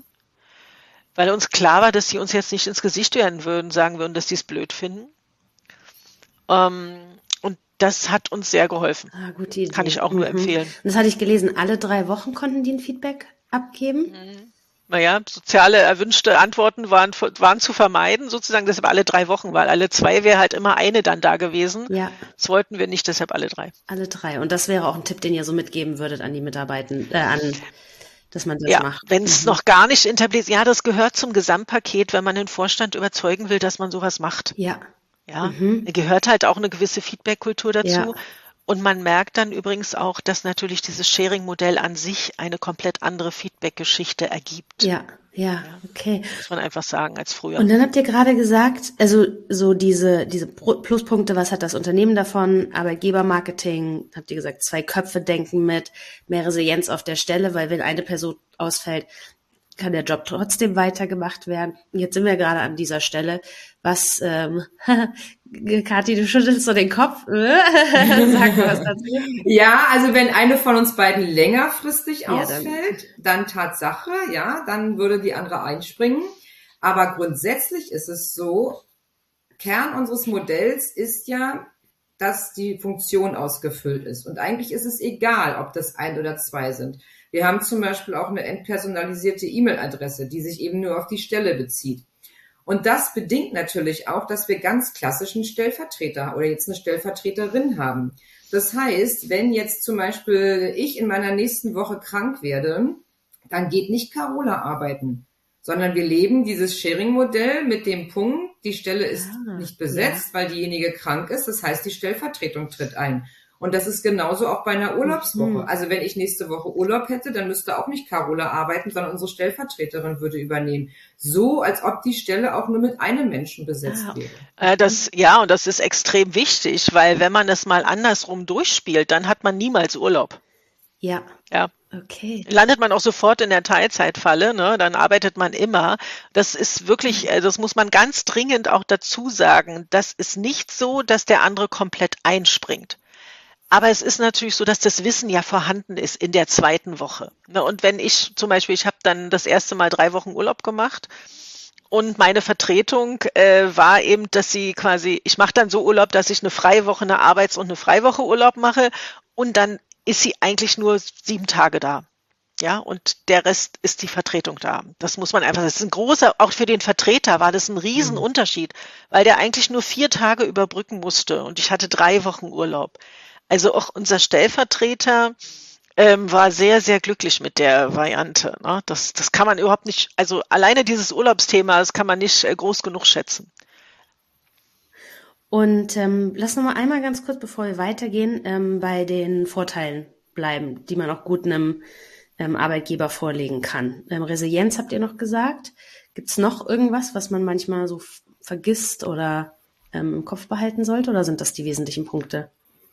weil uns klar war, dass sie uns jetzt nicht ins Gesicht werden würden, sagen würden, dass sie es blöd finden. Ähm, und das hat uns sehr geholfen. Ah, gute Idee. Kann ich auch nur mhm. empfehlen. Und das hatte ich gelesen, alle drei Wochen konnten die ein Feedback abgeben? Mhm. Naja, soziale erwünschte Antworten waren, waren zu vermeiden, sozusagen, deshalb alle drei Wochen, weil alle zwei wäre halt immer eine dann da gewesen. Ja. Das wollten wir nicht, deshalb alle drei. Alle drei. Und das wäre auch ein Tipp, den ihr so mitgeben würdet an die Mitarbeitenden, äh, an, dass man das ja, macht. Wenn es mhm. noch gar nicht etabliert, ja, das gehört zum Gesamtpaket, wenn man den Vorstand überzeugen will, dass man sowas macht. Ja. Ja, mhm. gehört halt auch eine gewisse Feedback-Kultur dazu. Ja. Und man merkt dann übrigens auch, dass natürlich dieses Sharing-Modell an sich eine komplett andere Feedback-Geschichte ergibt. Ja, ja, okay. Muss man einfach sagen, als früher. Und dann habt ihr gerade gesagt, also so diese diese Pluspunkte, was hat das Unternehmen davon? Arbeitgebermarketing, habt ihr gesagt, zwei Köpfe denken mit, mehr Resilienz auf der Stelle, weil wenn eine Person ausfällt, kann der Job trotzdem weitergemacht werden. Jetzt sind wir gerade an dieser Stelle. Was, ähm, Kathi, du schüttelst so den Kopf. Sag was dazu. Ja, also wenn eine von uns beiden längerfristig Ja, ausfällt, dann, dann Tatsache, ja, dann würde die andere einspringen. Aber grundsätzlich ist es so, Kern unseres Modells ist ja, dass die Funktion ausgefüllt ist. Und eigentlich ist es egal, ob das ein oder zwei sind. Wir haben zum Beispiel auch eine entpersonalisierte E-Mail-Adresse, die sich eben nur auf die Stelle bezieht. Und das bedingt natürlich auch, dass wir ganz klassischen Stellvertreter oder jetzt eine Stellvertreterin haben. Das heißt, wenn jetzt zum Beispiel ich in meiner nächsten Woche krank werde, dann geht nicht Carola arbeiten, sondern wir leben dieses Sharing-Modell mit dem Punkt, die Stelle ist ah, nicht besetzt, ja. weil diejenige krank ist. Das heißt, die Stellvertretung tritt ein. Und das ist genauso auch bei einer Urlaubswoche. Mhm. Also wenn ich nächste Woche Urlaub hätte, dann müsste auch nicht Carola arbeiten, sondern unsere Stellvertreterin würde übernehmen. So, als ob die Stelle auch nur mit einem Menschen besetzt ja. wäre. Äh, das, ja, und das ist extrem wichtig, weil wenn man das mal andersrum durchspielt, dann hat man niemals Urlaub. Ja. Ja. Okay. Landet man auch sofort in der Teilzeitfalle, ne? Dann arbeitet man immer. Das ist wirklich, äh, das muss man ganz dringend auch dazu sagen. Das ist nicht so, dass der andere komplett einspringt. Aber es ist natürlich so, dass das Wissen ja vorhanden ist in der zweiten Woche. Ne? Und wenn ich zum Beispiel, ich habe dann das erste Mal drei Wochen Urlaub gemacht und meine Vertretung äh, war eben, dass sie quasi, ich mache dann so Urlaub, dass ich eine Freiwoche, eine Arbeits- und eine Freiwoche Urlaub mache und dann ist sie eigentlich nur sieben Tage da. Ja, und der Rest ist die Vertretung da. Das muss man einfach, das ist ein großer, auch für den Vertreter war das ein Riesenunterschied, weil der eigentlich nur vier Tage überbrücken musste und ich hatte drei Wochen Urlaub. Also auch unser Stellvertreter ähm, war sehr, sehr glücklich mit der Variante. Ne? Das, das kann man überhaupt nicht, also alleine dieses Urlaubsthema, das kann man nicht äh, groß genug schätzen. Und ähm, lass noch mal einmal ganz kurz, bevor wir weitergehen, ähm, bei den Vorteilen bleiben, die man auch gut einem ähm, Arbeitgeber vorlegen kann. Ähm, Resilienz habt ihr noch gesagt. Gibt es noch irgendwas, was man manchmal so f- vergisst oder ähm, im Kopf behalten sollte? Oder sind das die wesentlichen Punkte?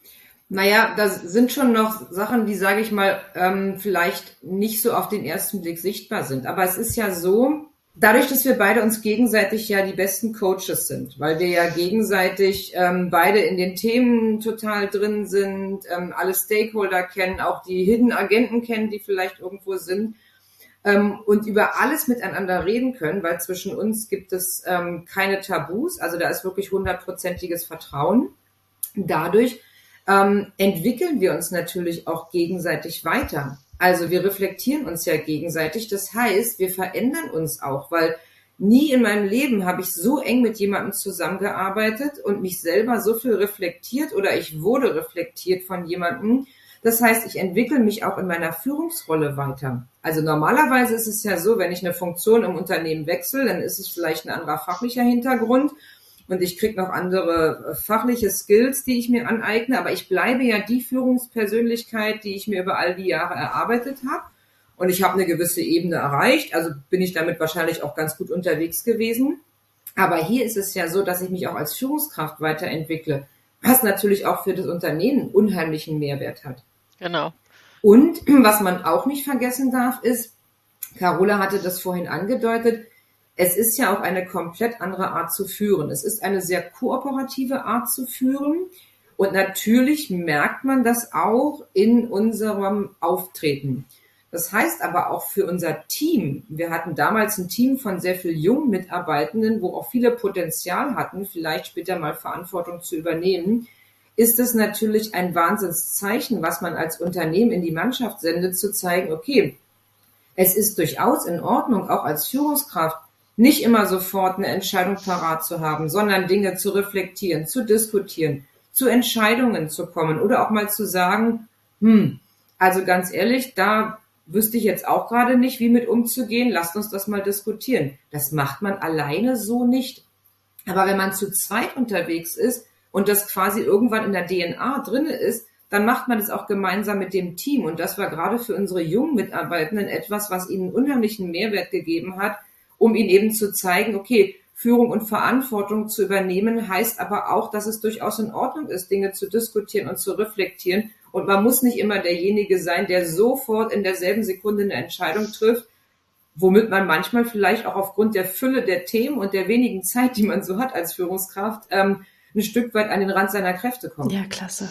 Naja, da sind schon noch Sachen, die, sage ich mal, ähm, vielleicht nicht so auf den ersten Blick sichtbar sind. Aber es ist ja so, dadurch, dass wir beide uns gegenseitig ja die besten Coaches sind, weil wir ja gegenseitig ähm, beide in den Themen total drin sind, ähm, alle Stakeholder kennen, auch die Hidden Agenten kennen, die vielleicht irgendwo sind, ähm, und über alles miteinander reden können, weil zwischen uns gibt es ähm, keine Tabus, also da ist wirklich hundertprozentiges Vertrauen. Dadurch ähm, entwickeln wir uns natürlich auch gegenseitig weiter. Also wir reflektieren uns ja gegenseitig. Das heißt, wir verändern uns auch, weil nie in meinem Leben habe ich so eng mit jemandem zusammengearbeitet und mich selber so viel reflektiert oder ich wurde reflektiert von jemandem. Das heißt, ich entwickle mich auch in meiner Führungsrolle weiter. Also normalerweise ist es ja so, wenn ich eine Funktion im Unternehmen wechsle, dann ist es vielleicht ein anderer fachlicher Hintergrund. Und ich kriege noch andere fachliche Skills, die ich mir aneigne. Aber ich bleibe ja die Führungspersönlichkeit, die ich mir über all die Jahre erarbeitet habe. Und ich habe eine gewisse Ebene erreicht. Also bin ich damit wahrscheinlich auch ganz gut unterwegs gewesen. Aber hier ist es ja so, dass ich mich auch als Führungskraft weiterentwickle, was natürlich auch für das Unternehmen unheimlichen Mehrwert hat. Genau. Und was man auch nicht vergessen darf, ist, Carola hatte das vorhin angedeutet, es ist ja auch eine komplett andere Art zu führen. Es ist eine sehr kooperative Art zu führen. Und natürlich merkt man das auch in unserem Auftreten. Das heißt aber auch für unser Team. Wir hatten damals ein Team von sehr vielen jungen Mitarbeitenden, wo auch viele Potenzial hatten, vielleicht später mal Verantwortung zu übernehmen. Ist es natürlich ein Wahnsinnszeichen, was man als Unternehmen in die Mannschaft sendet, zu zeigen, okay, es ist durchaus in Ordnung, auch als Führungskraft, nicht immer sofort eine Entscheidung parat zu haben, sondern Dinge zu reflektieren, zu diskutieren, zu Entscheidungen zu kommen oder auch mal zu sagen, hm, also ganz ehrlich, da wüsste ich jetzt auch gerade nicht, wie mit umzugehen, lasst uns das mal diskutieren. Das macht man alleine so nicht. Aber wenn man zu zweit unterwegs ist und das quasi irgendwann in der D N A drinne ist, dann macht man das auch gemeinsam mit dem Team. Und das war gerade für unsere jungen Mitarbeitenden etwas, was ihnen unheimlichen Mehrwert gegeben hat, um ihnen eben zu zeigen, okay, Führung und Verantwortung zu übernehmen, heißt aber auch, dass es durchaus in Ordnung ist, Dinge zu diskutieren und zu reflektieren. Und man muss nicht immer derjenige sein, der sofort in derselben Sekunde eine Entscheidung trifft, womit man manchmal vielleicht auch aufgrund der Fülle der Themen und der wenigen Zeit, die man so hat als Führungskraft, ähm, ein Stück weit an den Rand seiner Kräfte kommt. Ja, klasse.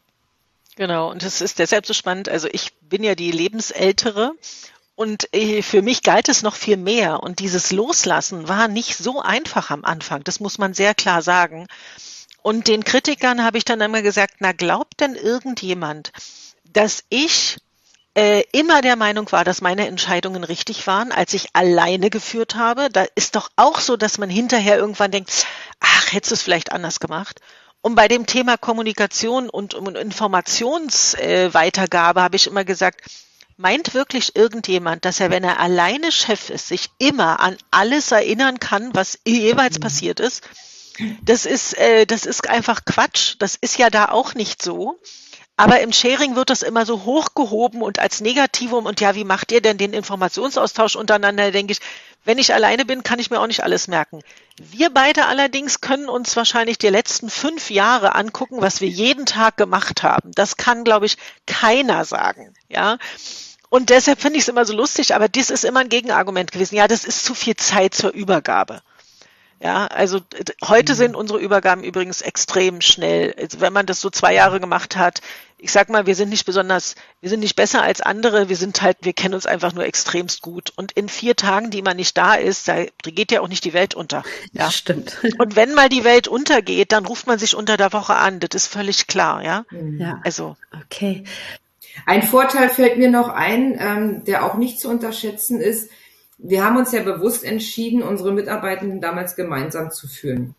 Genau, und das ist deshalb so spannend. Also ich bin ja die Lebensältere. Und für mich galt es noch viel mehr. Und dieses Loslassen war nicht so einfach am Anfang. Das muss man sehr klar sagen. Und den Kritikern habe ich dann immer gesagt, na, glaubt denn irgendjemand, dass ich äh, immer der Meinung war, dass meine Entscheidungen richtig waren, als ich alleine geführt habe? Da ist doch auch so, dass man hinterher irgendwann denkt, ach, hättest du es vielleicht anders gemacht? Und bei dem Thema Kommunikation und, und Informationsweitergabe äh, habe ich immer gesagt, meint wirklich irgendjemand, dass er, wenn er alleine Chef ist, sich immer an alles erinnern kann, was jeweils mhm. passiert ist? Das ist, äh, das ist einfach Quatsch. Das ist ja da auch nicht so. Aber im Sharing wird das immer so hochgehoben und als Negativum. Und ja, wie macht ihr denn den Informationsaustausch untereinander? Da denke ich, wenn ich alleine bin, kann ich mir auch nicht alles merken. Wir beide allerdings können uns wahrscheinlich die letzten fünf Jahre angucken, was wir jeden Tag gemacht haben. Das kann, glaube ich, keiner sagen, ja. Und deshalb finde ich es immer so lustig, aber dies ist immer ein Gegenargument gewesen. Ja, das ist zu viel Zeit zur Übergabe. Ja, also heute sind unsere Übergaben übrigens extrem schnell. Also wenn man das so zwei Jahre gemacht hat, ich sag mal, wir sind nicht besonders, wir sind nicht besser als andere, wir sind halt, wir kennen uns einfach nur extremst gut. Und in vier Tagen, die man nicht da ist, da geht ja auch nicht die Welt unter. Ja, stimmt. Und wenn mal die Welt untergeht, dann ruft man sich unter der Woche an. Das ist völlig klar, ja. Ja. Also. Okay. Ein Vorteil fällt mir noch ein, ähm, der auch nicht zu unterschätzen ist. Wir haben uns ja bewusst entschieden, unsere Mitarbeitenden damals gemeinsam zu führen.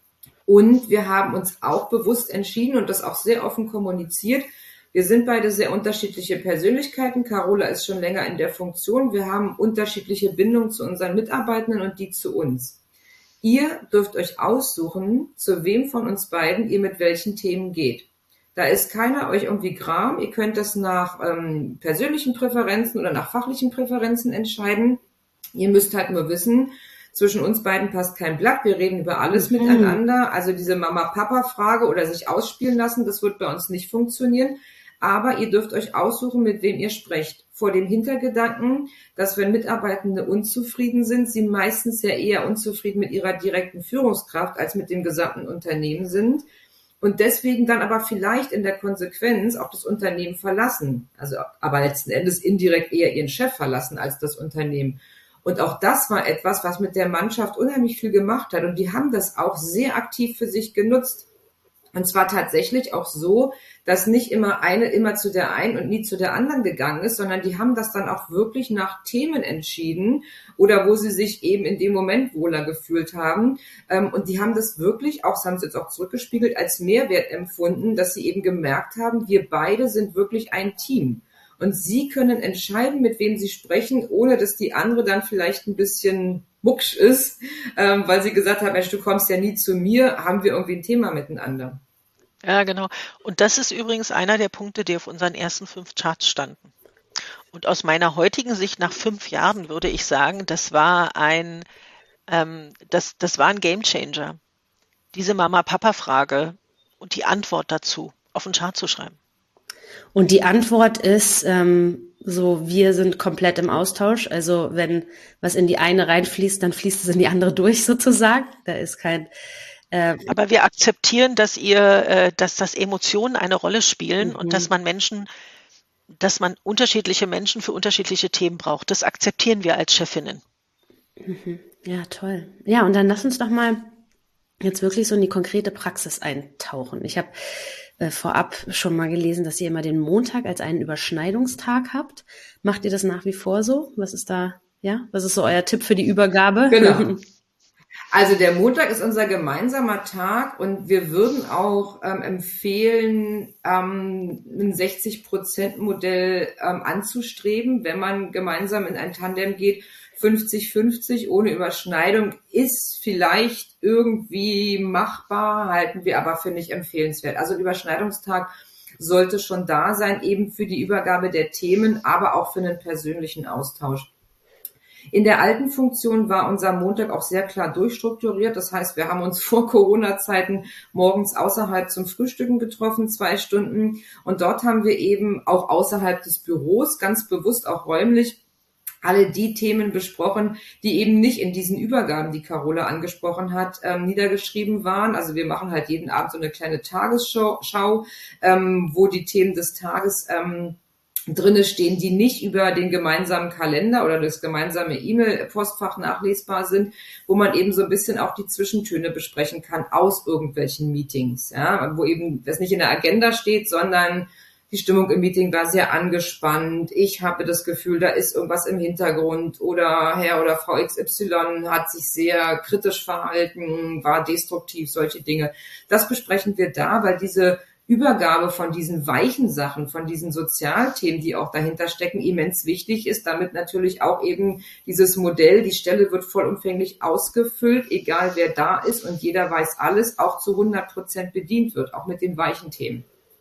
Und wir haben uns auch bewusst entschieden und das auch sehr offen kommuniziert. Wir sind beide sehr unterschiedliche Persönlichkeiten. Carola ist schon länger in der Funktion. Wir haben unterschiedliche Bindungen zu unseren Mitarbeitenden und die zu uns. Ihr dürft euch aussuchen, zu wem von uns beiden ihr mit welchen Themen geht. Da ist keiner euch irgendwie gram. Ihr könnt das nach ähm, persönlichen Präferenzen oder nach fachlichen Präferenzen entscheiden. Ihr müsst halt nur wissen, zwischen uns beiden passt kein Blatt. Wir reden über alles mhm. miteinander. Also diese Mama-Papa-Frage oder sich ausspielen lassen, das wird bei uns nicht funktionieren. Aber ihr dürft euch aussuchen, mit wem ihr sprecht. Vor dem Hintergedanken, dass wenn Mitarbeitende unzufrieden sind, sie meistens ja eher unzufrieden mit ihrer direkten Führungskraft als mit dem gesamten Unternehmen sind. Und deswegen dann aber vielleicht in der Konsequenz auch das Unternehmen verlassen. Also aber letzten Endes indirekt eher ihren Chef verlassen als das Unternehmen. Und auch das war etwas, was mit der Mannschaft unheimlich viel gemacht hat. Und die haben das auch sehr aktiv für sich genutzt. Und zwar tatsächlich auch so, dass nicht immer eine immer zu der einen und nie zu der anderen gegangen ist, sondern die haben das dann auch wirklich nach Themen entschieden oder wo sie sich eben in dem Moment wohler gefühlt haben. Und die haben das wirklich, auch das haben sie jetzt auch zurückgespiegelt, als Mehrwert empfunden, dass sie eben gemerkt haben, wir beide sind wirklich ein Team. Und sie können entscheiden, mit wem sie sprechen, ohne dass die andere dann vielleicht ein bisschen mucksch ist, ähm, weil sie gesagt hat, Mensch, du kommst ja nie zu mir, haben wir irgendwie ein Thema miteinander. Ja, genau. Und das ist übrigens einer der Punkte, die auf unseren ersten fünf Charts standen. Und aus meiner heutigen Sicht nach fünf Jahren würde ich sagen, das war ein, ähm, das, das war ein Gamechanger. Diese Mama-Papa-Frage und die Antwort dazu auf den Chart zu schreiben. Und die Antwort ist ähm, so, wir sind komplett im Austausch. Also wenn was in die eine reinfließt, dann fließt es in die andere durch sozusagen. Da ist kein... Äh, Aber wir akzeptieren, dass ihr, äh, dass das Emotionen eine Rolle spielen mhm. und dass man Menschen, dass man unterschiedliche Menschen für unterschiedliche Themen braucht. Das akzeptieren wir als Chefinnen. Mhm. Ja, toll. Ja, und dann lass uns doch mal jetzt wirklich so in die konkrete Praxis eintauchen. Ich habe äh, vorab schon mal gelesen, dass ihr immer den Montag als einen Überschneidungstag habt. Macht ihr das nach wie vor so? Was ist da, ja? Was ist so euer Tipp für die Übergabe? Genau. Also der Montag ist unser gemeinsamer Tag und wir würden auch ähm, empfehlen, ähm, ein sechzig-Prozent-Modell ähm, anzustreben, wenn man gemeinsam in ein Tandem geht. fünfzig fünfzig ohne Überschneidung ist vielleicht irgendwie machbar, halten wir aber für nicht empfehlenswert. Also ein Überschneidungstag sollte schon da sein, eben für die Übergabe der Themen, aber auch für einen persönlichen Austausch. In der alten Funktion war unser Montag auch sehr klar durchstrukturiert. Das heißt, wir haben uns vor Corona-Zeiten morgens außerhalb zum Frühstücken getroffen, zwei Stunden. Und dort haben wir eben auch außerhalb des Büros, ganz bewusst auch räumlich, alle die Themen besprochen, die eben nicht in diesen Übergaben, die Carola angesprochen hat, ähm, niedergeschrieben waren. Also wir machen halt jeden Abend so eine kleine Tagesschau, Schau, ähm, wo die Themen des Tages ähm, drinne stehen, die nicht über den gemeinsamen Kalender oder das gemeinsame E-Mail-Postfach nachlesbar sind, wo man eben so ein bisschen auch die Zwischentöne besprechen kann aus irgendwelchen Meetings, ja, wo eben das nicht in der Agenda steht, sondern die Stimmung im Meeting war sehr angespannt. Ich habe das Gefühl, da ist irgendwas im Hintergrund oder Herr oder Frau X Y hat sich sehr kritisch verhalten, war destruktiv, solche Dinge. Das besprechen wir da, weil diese Übergabe von diesen weichen Sachen, von diesen Sozialthemen, die auch dahinter stecken, immens wichtig ist, damit natürlich auch eben dieses Modell, die Stelle wird vollumfänglich ausgefüllt, egal wer da ist und jeder weiß alles, auch zu hundert Prozent bedient wird, auch mit den weichen Themen.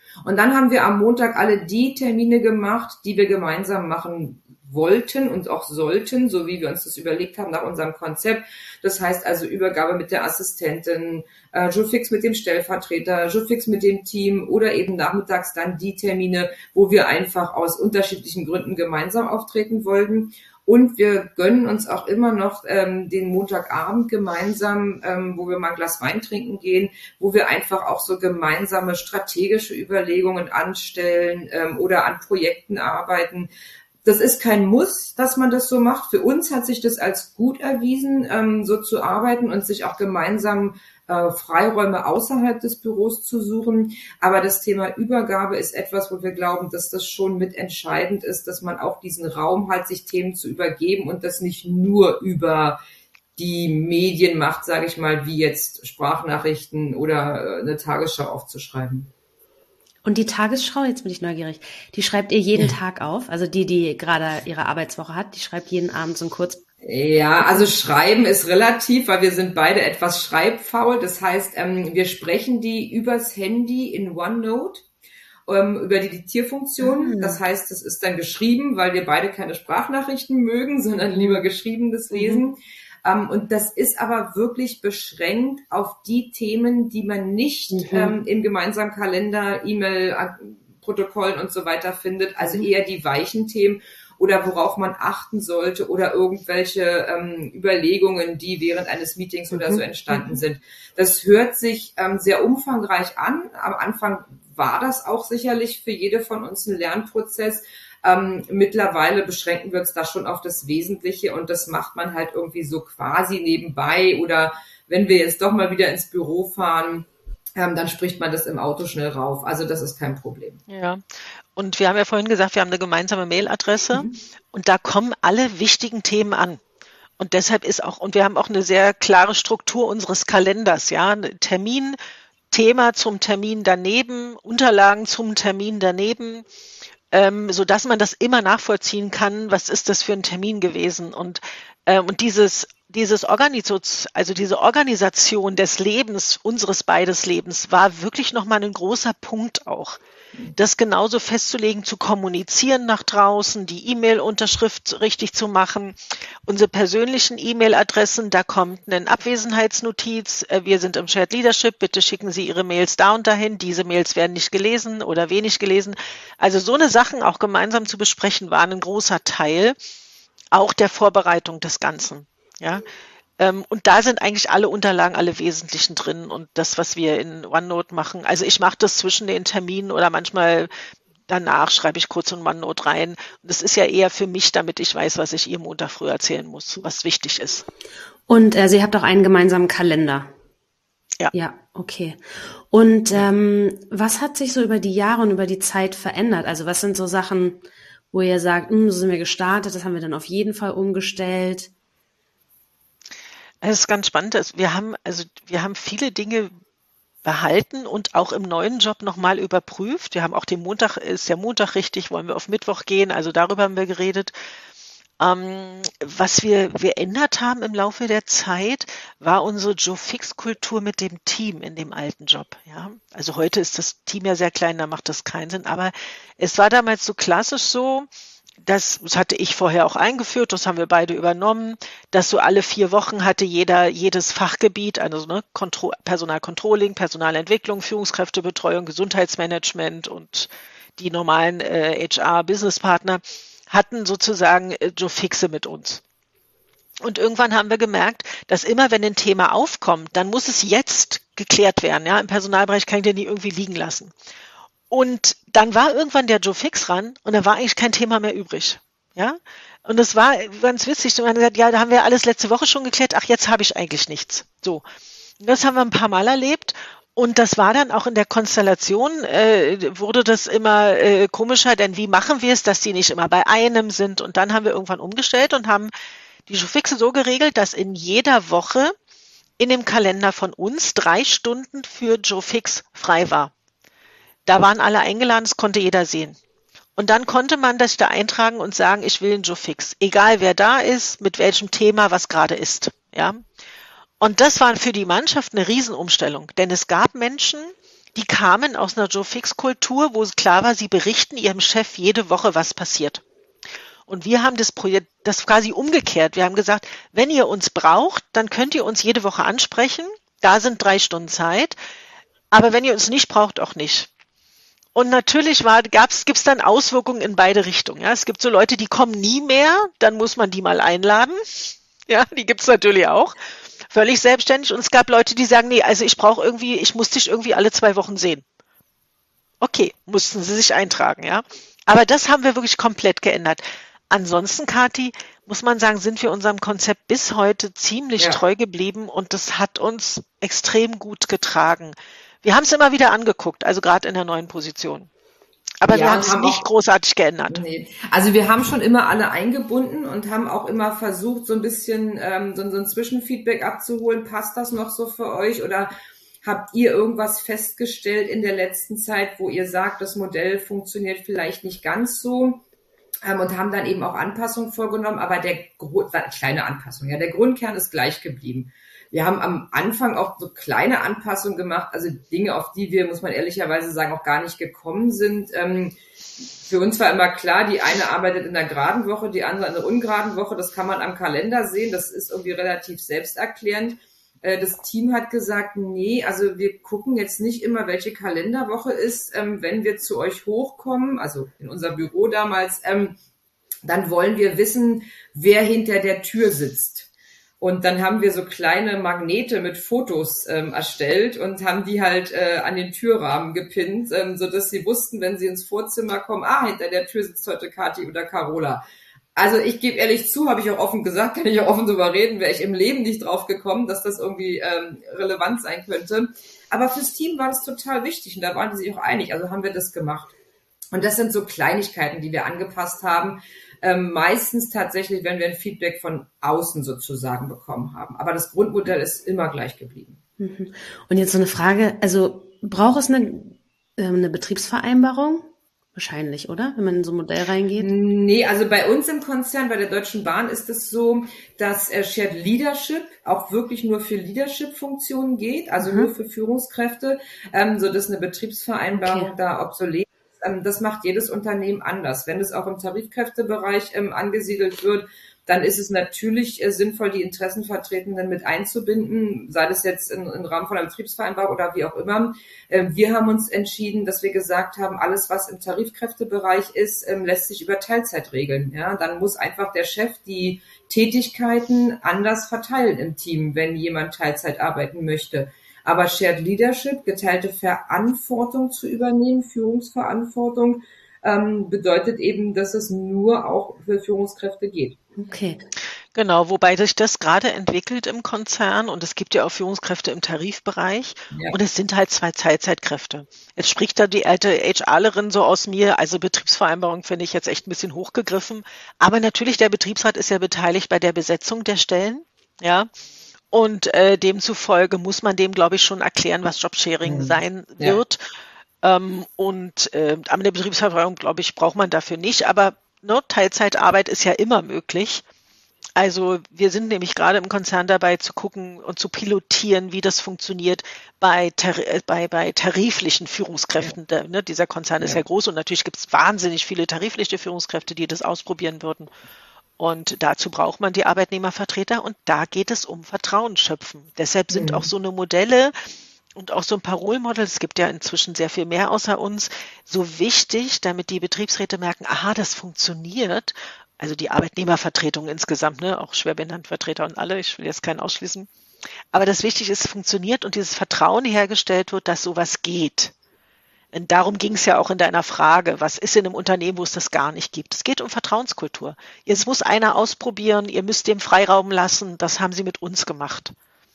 Und dann haben wir am Montag alle die Termine gemacht, die wir gemeinsam machen wollten und auch sollten, so wie wir uns das überlegt haben nach unserem Konzept. Das heißt also Übergabe mit der Assistentin, äh, Joe-Fix mit dem Stellvertreter, Joe-Fix mit dem Team oder eben nachmittags dann die Termine, wo wir einfach aus unterschiedlichen Gründen gemeinsam auftreten wollten. Und wir gönnen uns auch immer noch ähm, den Montagabend gemeinsam, ähm, wo wir mal ein Glas Wein trinken gehen, wo wir einfach auch so gemeinsame strategische Überlegungen anstellen ähm, oder an Projekten arbeiten. Das ist kein Muss, dass man das so macht. Für uns hat sich das als gut erwiesen, ähm, so zu arbeiten und sich auch gemeinsam äh, Freiräume außerhalb des Büros zu suchen. Aber das Thema Übergabe ist etwas, wo wir glauben, dass das schon mit entscheidend ist, dass man auch diesen Raum hat, sich Themen zu übergeben und das nicht nur über die Medien macht, sage ich mal, wie jetzt Sprachnachrichten oder äh, eine Tagesschau aufzuschreiben. Und die Tagesschau, jetzt bin ich neugierig, die schreibt ihr jeden Tag auf? Also die, die gerade ihre Arbeitswoche hat, die schreibt jeden Abend so ein Kurz... Ja, also schreiben ist relativ, weil wir sind beide etwas schreibfaul. Das heißt, ähm, wir sprechen die übers Handy in OneNote, ähm, über die Diktierfunktion. Mhm. Das heißt, es ist dann geschrieben, weil wir beide keine Sprachnachrichten mögen, sondern lieber geschriebenes Lesen. Mhm. Um, und das ist aber wirklich beschränkt auf die Themen, die man nicht mhm. ähm, im gemeinsamen Kalender, E-Mail, Protokollen und so weiter findet. Also mhm. eher die weichen Themen oder worauf man achten sollte oder irgendwelche ähm, Überlegungen, die während eines Meetings mhm. oder so entstanden mhm. sind. Das hört sich ähm, sehr umfangreich an. Am Anfang war das auch sicherlich für jede von uns ein Lernprozess. Ähm, mittlerweile beschränken wir uns da schon auf das Wesentliche und das macht man halt irgendwie so quasi nebenbei oder wenn wir jetzt doch mal wieder ins Büro fahren, ähm, dann spricht man das im Auto schnell rauf. Also das ist kein Problem. Ja, und wir haben ja vorhin gesagt, wir haben eine gemeinsame Mailadresse mhm. und da kommen alle wichtigen Themen an. Und deshalb ist auch, und wir haben auch eine sehr klare Struktur unseres Kalenders, ja, Termin, Thema zum Termin daneben, Unterlagen zum Termin daneben, Ähm, so dass man das immer nachvollziehen kann, was ist das für ein Termin gewesen und ähm, und dieses dieses Organisations, also diese Organisation des Lebens, unseres beides Lebens, war wirklich nochmal ein großer Punkt auch. Das genauso festzulegen, zu kommunizieren nach draußen, die E-Mail-Unterschrift richtig zu machen. Unsere persönlichen E-Mail-Adressen, da kommt eine Abwesenheitsnotiz. Wir sind im Shared Leadership, bitte schicken Sie Ihre Mails da und dahin. Diese Mails werden nicht gelesen oder wenig gelesen. Also so eine Sachen auch gemeinsam zu besprechen, war ein großer Teil auch der Vorbereitung des Ganzen. Ja. Und da sind eigentlich alle Unterlagen, alle Wesentlichen drin und das, was wir in OneNote machen. Also ich mache das zwischen den Terminen oder manchmal danach schreibe ich kurz in OneNote rein. Und das ist ja eher für mich, damit ich weiß, was ich ihr Montag früh erzählen muss, was wichtig ist. Und äh, Sie habt auch einen gemeinsamen Kalender. Ja. Ja, okay. Und ähm, was hat sich so über die Jahre und über die Zeit verändert? Also was sind so Sachen, wo ihr sagt, so sind wir gestartet, das haben wir dann auf jeden Fall umgestellt? Es ist ganz spannend. Wir haben, also wir haben viele Dinge behalten und auch im neuen Job nochmal überprüft. Wir haben auch den Montag, ist der Montag richtig, wollen wir auf Mittwoch gehen? Also darüber haben wir geredet. Ähm, was wir geändert haben im Laufe der Zeit, war unsere Joe-Fix-Kultur mit dem Team in dem alten Job. Ja, also heute ist das Team ja sehr klein, da macht das keinen Sinn. Aber es war damals so klassisch so, Das, das hatte ich vorher auch eingeführt, das haben wir beide übernommen, dass so alle vier Wochen hatte jeder jedes Fachgebiet, also ne, Kontro- Personalcontrolling, Personalentwicklung, Führungskräftebetreuung, Gesundheitsmanagement und die normalen äh, H R-Businesspartner hatten sozusagen äh, Joe-Fixe mit uns. Und irgendwann haben wir gemerkt, dass immer, wenn ein Thema aufkommt, dann muss es jetzt geklärt werden. Ja, im Personalbereich kann ich den nicht irgendwie liegen lassen. Und dann war irgendwann der Joe-Fix ran und da war eigentlich kein Thema mehr übrig. Ja? Und das war ganz witzig. Und man hat gesagt, ja, da haben wir alles letzte Woche schon geklärt. Ach, jetzt habe ich eigentlich nichts. So. Und das haben wir ein paar Mal erlebt. Und das war dann auch in der Konstellation, äh, wurde das immer äh, komischer, denn wie machen wir es, dass die nicht immer bei einem sind? Und dann haben wir irgendwann umgestellt und haben die Joe-Fixe so geregelt, dass in jeder Woche in dem Kalender von uns drei Stunden für Joe-Fix frei war. Da waren alle eingeladen, das konnte jeder sehen. Und dann konnte man das da eintragen und sagen, ich will einen Joe-Fix. Egal wer da ist, mit welchem Thema, was gerade ist. Ja. Und das war für die Mannschaft eine Riesenumstellung. Denn es gab Menschen, die kamen aus einer Joe-Fix-Kultur, wo es klar war, sie berichten ihrem Chef jede Woche, was passiert. Und wir haben das Projekt, das quasi umgekehrt. Wir haben gesagt, wenn ihr uns braucht, dann könnt ihr uns jede Woche ansprechen. Da sind drei Stunden Zeit. Aber wenn ihr uns nicht braucht, auch nicht. Und natürlich war, gab's, gibt's dann Auswirkungen in beide Richtungen. Ja, es gibt so Leute, die kommen nie mehr, dann muss man die mal einladen. Ja, die gibt's natürlich auch. Völlig selbstständig. Und es gab Leute, die sagen, nee, also ich brauche irgendwie, ich muss dich irgendwie alle zwei Wochen sehen. Okay, mussten sie sich eintragen, ja. Aber das haben wir wirklich komplett geändert. Ansonsten, Kathi, muss man sagen, sind wir unserem Konzept bis heute ziemlich ja. treu geblieben und das hat uns extrem gut getragen. Wir haben es immer wieder angeguckt, also gerade in der neuen Position. Aber ja, wir haben es nicht auch, großartig geändert. Nee. Also wir haben schon immer alle eingebunden und haben auch immer versucht, so ein bisschen ähm, so, so ein Zwischenfeedback abzuholen. Passt das noch so für euch oder habt ihr irgendwas festgestellt in der letzten Zeit, wo ihr sagt, das Modell funktioniert vielleicht nicht ganz so? Ähm, und haben dann eben auch Anpassungen vorgenommen, aber der Grund, kleine Anpassung, ja, der Grundkern ist gleich geblieben. Wir haben am Anfang auch so kleine Anpassungen gemacht, also Dinge, auf die wir, muss man ehrlicherweise sagen, auch gar nicht gekommen sind. Ähm, für uns war immer klar, die eine arbeitet in einer geraden Woche, die andere in einer ungeraden Woche. Das kann man am Kalender sehen. Das ist irgendwie relativ selbsterklärend. Äh, das Team hat gesagt, nee, also wir gucken jetzt nicht immer, welche Kalenderwoche ist. Ähm, wenn wir zu euch hochkommen, also in unser Büro damals, ähm, dann wollen wir wissen, wer hinter der Tür sitzt. Und dann haben wir so kleine Magnete mit Fotos ähm, erstellt und haben die halt äh, an den Türrahmen gepinnt, ähm, so dass sie wussten, wenn sie ins Vorzimmer kommen, ah, hinter der Tür sitzt heute Kathi oder Carola. Also ich gebe ehrlich zu, habe ich auch offen gesagt, kann ich auch offen drüber reden, wäre ich im Leben nicht drauf gekommen, dass das irgendwie ähm, relevant sein könnte. Aber fürs Team war das total wichtig und da waren die sich auch einig, also haben wir das gemacht. Und das sind so Kleinigkeiten, die wir angepasst haben. Ähm, meistens tatsächlich, wenn wir ein Feedback von außen sozusagen bekommen haben. Aber das Grundmodell ist immer gleich geblieben. Und jetzt so eine Frage, also braucht es eine, äh, eine Betriebsvereinbarung? Wahrscheinlich, oder? Wenn man in so ein Modell reingeht? Nee, also bei uns im Konzern, bei der Deutschen Bahn ist es so, dass äh, Shared Leadership auch wirklich nur für Leadership-Funktionen geht, also mhm. nur für Führungskräfte, ähm, so dass eine Betriebsvereinbarung okay. da obsolet. Das macht jedes Unternehmen anders. Wenn es auch im Tarifkräftebereich ähm, angesiedelt wird, dann ist es natürlich äh, sinnvoll, die Interessenvertretenden mit einzubinden, sei das jetzt in, im Rahmen von einer Betriebsvereinbarung oder wie auch immer. Ähm, wir haben uns entschieden, dass wir gesagt haben, alles, was im Tarifkräftebereich ist, ähm, lässt sich über Teilzeit regeln. Ja, dann muss einfach der Chef die Tätigkeiten anders verteilen im Team, wenn jemand Teilzeit arbeiten möchte. Aber Shared Leadership, geteilte Verantwortung zu übernehmen, Führungsverantwortung, ähm, bedeutet eben, dass es nur auch für Führungskräfte geht. Okay. Genau, wobei sich das gerade entwickelt im Konzern und es gibt ja auch Führungskräfte im Tarifbereich ja. und es sind halt zwei Teilzeitkräfte. Jetzt spricht da die alte HRlerin so aus mir, also Betriebsvereinbarung finde ich jetzt echt ein bisschen hochgegriffen, aber natürlich der Betriebsrat ist ja beteiligt bei der Besetzung der Stellen, ja. Und äh, demzufolge muss man dem, glaube ich, schon erklären, was Jobsharing mhm. sein wird. Ja. Ähm, und äh, aber eine Betriebsvereinbarung, glaube ich, braucht man dafür nicht. Aber ne, Teilzeitarbeit ist ja immer möglich. Also wir sind nämlich gerade im Konzern dabei zu gucken und zu pilotieren, wie das funktioniert bei, tar- bei, bei tariflichen Führungskräften. Ja. Der, ne, dieser Konzern ja. ist ja groß und natürlich gibt es wahnsinnig viele tarifliche Führungskräfte, die das ausprobieren würden. Und dazu braucht man die Arbeitnehmervertreter und da geht es um Vertrauen schöpfen. Deshalb sind mhm. auch so eine Modelle und auch so ein paar Role-Models, es gibt ja inzwischen sehr viel mehr außer uns, so wichtig, damit die Betriebsräte merken, aha, das funktioniert. Also die Arbeitnehmervertretung insgesamt, ne, auch Schwerbehindertenvertreter und alle, ich will jetzt keinen ausschließen. Aber das Wichtige ist, es funktioniert und dieses Vertrauen hergestellt wird, dass sowas geht. Und darum ging es ja auch in deiner Frage, was ist in einem Unternehmen, wo es das gar nicht gibt? Es geht um Vertrauenskultur. Es muss einer ausprobieren, ihr müsst dem Freiraum lassen, das haben sie mit uns gemacht.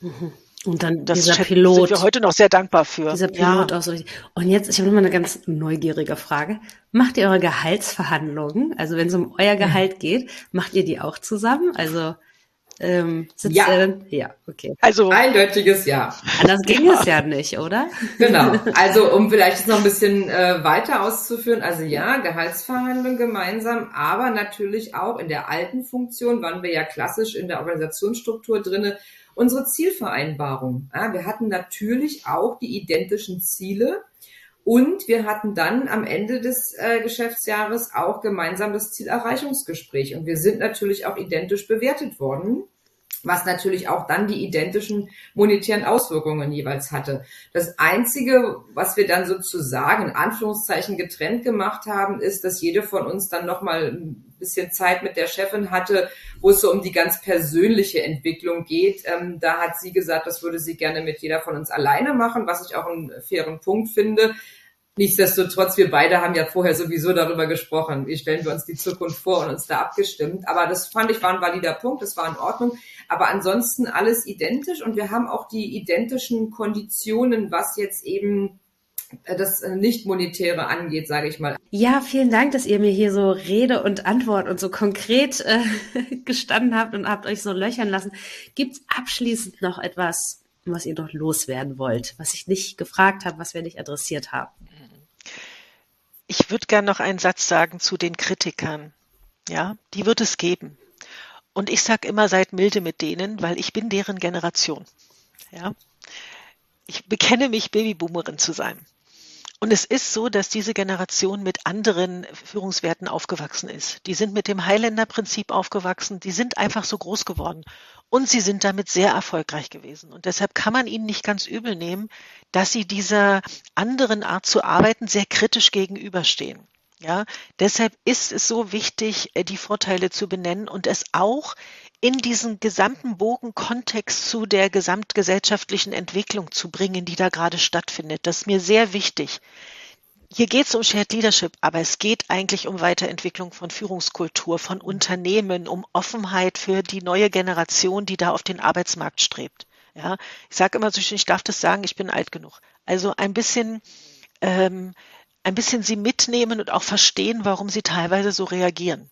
Und dann das dieser Pilot. sind wir heute noch sehr dankbar für. Dieser Pilot ja. auch so richtig. Und jetzt, ich habe noch mal eine ganz neugierige Frage. Macht ihr eure Gehaltsverhandlungen, also wenn es um euer Gehalt geht, macht ihr die auch zusammen? Also Ähm, sitzt ja. er dann? Ja, okay. Also eindeutiges Ja. Anders ging ja. es ja nicht, oder? Genau. Also um vielleicht noch ein bisschen äh, weiter auszuführen, also ja, Gehaltsverhandlungen gemeinsam, aber natürlich auch in der alten Funktion waren wir ja klassisch in der Organisationsstruktur drinne. Unsere Zielvereinbarung. Ja, wir hatten natürlich auch die identischen Ziele, Und wir hatten dann am Ende des äh, Geschäftsjahres auch gemeinsam das Zielerreichungsgespräch. Und wir sind natürlich auch identisch bewertet worden, was natürlich auch dann die identischen monetären Auswirkungen jeweils hatte. Das Einzige, was wir dann sozusagen in Anführungszeichen getrennt gemacht haben, ist, dass jede von uns dann nochmal ein bisschen Zeit mit der Chefin hatte, wo es so um die ganz persönliche Entwicklung geht. Ähm, da hat sie gesagt, das würde sie gerne mit jeder von uns alleine machen, was ich auch einen fairen Punkt finde. Nichtsdestotrotz, wir beide haben ja vorher sowieso darüber gesprochen. Wie stellen wir uns die Zukunft vor und uns da abgestimmt. Aber das fand ich war ein valider Punkt, das war in Ordnung. Aber ansonsten alles identisch und wir haben auch die identischen Konditionen, was jetzt eben das Nicht-Monetäre angeht, sage ich mal. Ja, vielen Dank, dass ihr mir hier so Rede und Antwort und so konkret äh, gestanden habt und habt euch so löchern lassen. Gibt's abschließend noch etwas, was ihr noch loswerden wollt, was ich nicht gefragt habe, was wir nicht adressiert haben? Ich würde gerne noch einen Satz sagen zu den Kritikern. Ja, die wird es geben. Und ich sage immer, seid milde mit denen, weil ich bin deren Generation. Ja, ich bekenne mich, Babyboomerin zu sein. Und es ist so, dass diese Generation mit anderen Führungswerten aufgewachsen ist. Die sind mit dem Highlander-Prinzip aufgewachsen, die sind einfach so groß geworden. Und sie sind damit sehr erfolgreich gewesen. Und deshalb kann man ihnen nicht ganz übel nehmen, dass sie dieser anderen Art zu arbeiten sehr kritisch gegenüberstehen. Ja, deshalb ist es so wichtig, die Vorteile zu benennen und es auch in diesen gesamten Bogenkontext zu der gesamtgesellschaftlichen Entwicklung zu bringen, die da gerade stattfindet. Das ist mir sehr wichtig. Hier geht es um Shared Leadership, aber es geht eigentlich um Weiterentwicklung von Führungskultur, von Unternehmen, um Offenheit für die neue Generation, die da auf den Arbeitsmarkt strebt. Ja, ich sage immer so schön, ich darf das sagen, ich bin alt genug. Also ein bisschen, ähm, ein bisschen sie mitnehmen und auch verstehen, warum sie teilweise so reagieren.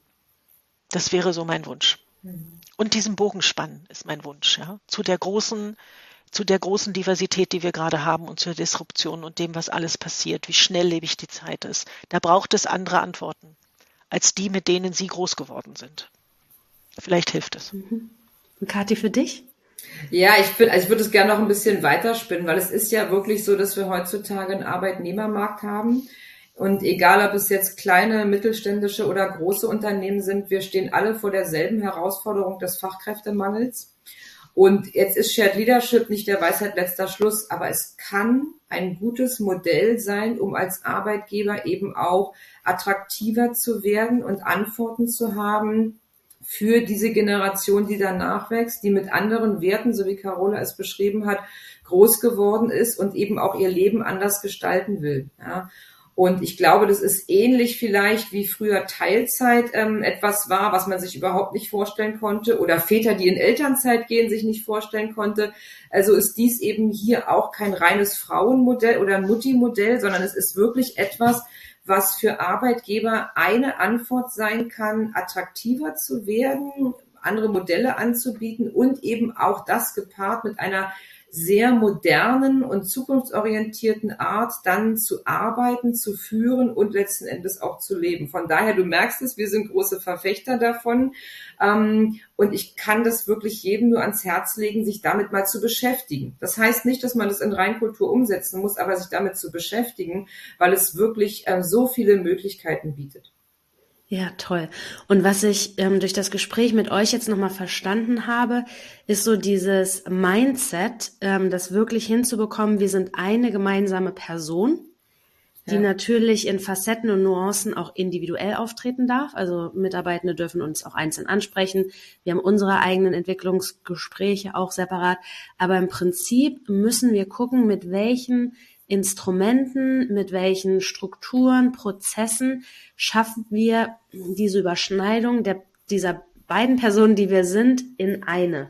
Das wäre so mein Wunsch. Mhm. Und diesen Bogen spannen ist mein Wunsch, ja, zu der großen, zu der großen Diversität, die wir gerade haben und zur Disruption und dem, was alles passiert, wie schnelllebig die Zeit ist. Da braucht es andere Antworten als die, mit denen Sie groß geworden sind. Vielleicht hilft es. Mhm. Und Kathi, für dich? Ja, ich bin, also ich würde es gerne noch ein bisschen weiterspinnen, weil es ist ja wirklich so, dass wir heutzutage einen Arbeitnehmermarkt haben. Und egal, ob es jetzt kleine, mittelständische oder große Unternehmen sind, wir stehen alle vor derselben Herausforderung des Fachkräftemangels. Und jetzt ist Shared Leadership nicht der Weisheit letzter Schluss, aber es kann ein gutes Modell sein, um als Arbeitgeber eben auch attraktiver zu werden und Antworten zu haben für diese Generation, die danach wächst, die mit anderen Werten, so wie Carola es beschrieben hat, groß geworden ist und eben auch ihr Leben anders gestalten will. Ja. Und ich glaube, das ist ähnlich vielleicht wie früher Teilzeit ähm, etwas war, was man sich überhaupt nicht vorstellen konnte oder Väter, die in Elternzeit gehen, sich nicht vorstellen konnte. Also ist dies eben hier auch kein reines Frauenmodell oder ein Mutti-Modell, sondern es ist wirklich etwas, was für Arbeitgeber eine Antwort sein kann, attraktiver zu werden, andere Modelle anzubieten und eben auch das gepaart mit einer sehr modernen und zukunftsorientierten Art dann zu arbeiten, zu führen und letzten Endes auch zu leben. Von daher, du merkst es, wir sind große Verfechter davon. Ähm, und ich kann das wirklich jedem nur ans Herz legen, sich damit mal zu beschäftigen. Das heißt nicht, dass man das in Reinkultur umsetzen muss, aber sich damit zu beschäftigen, weil es wirklich äh, so viele Möglichkeiten bietet. Ja, toll. Und was ich ähm, durch das Gespräch mit euch jetzt nochmal verstanden habe, ist so dieses Mindset, ähm, das wirklich hinzubekommen, wir sind eine gemeinsame Person, die ja. natürlich in Facetten und Nuancen auch individuell auftreten darf. Also Mitarbeitende dürfen uns auch einzeln ansprechen. Wir haben unsere eigenen Entwicklungsgespräche auch separat. Aber im Prinzip müssen wir gucken, mit welchen Instrumenten, mit welchen Strukturen, Prozessen schaffen wir diese Überschneidung der, dieser beiden Personen, die wir sind, in eine.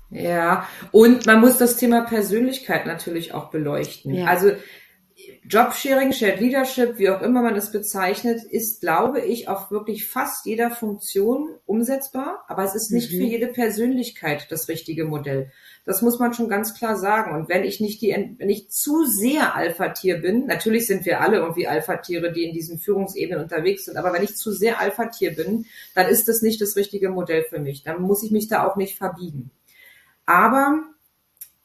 Ja, und man muss das Thema Persönlichkeit natürlich auch beleuchten. Ja. Also Jobsharing, Shared Leadership, wie auch immer man es bezeichnet, ist, glaube ich, auf wirklich fast jeder Funktion umsetzbar, aber es ist nicht mhm. für jede Persönlichkeit das richtige Modell. Das muss man schon ganz klar sagen. Und wenn ich nicht die, wenn ich zu sehr Alpha-Tier bin, natürlich sind wir alle irgendwie Alpha-Tiere, die in diesen Führungsebenen unterwegs sind, aber wenn ich zu sehr Alpha-Tier bin, dann ist das nicht das richtige Modell für mich. Dann muss ich mich da auch nicht verbiegen. Aber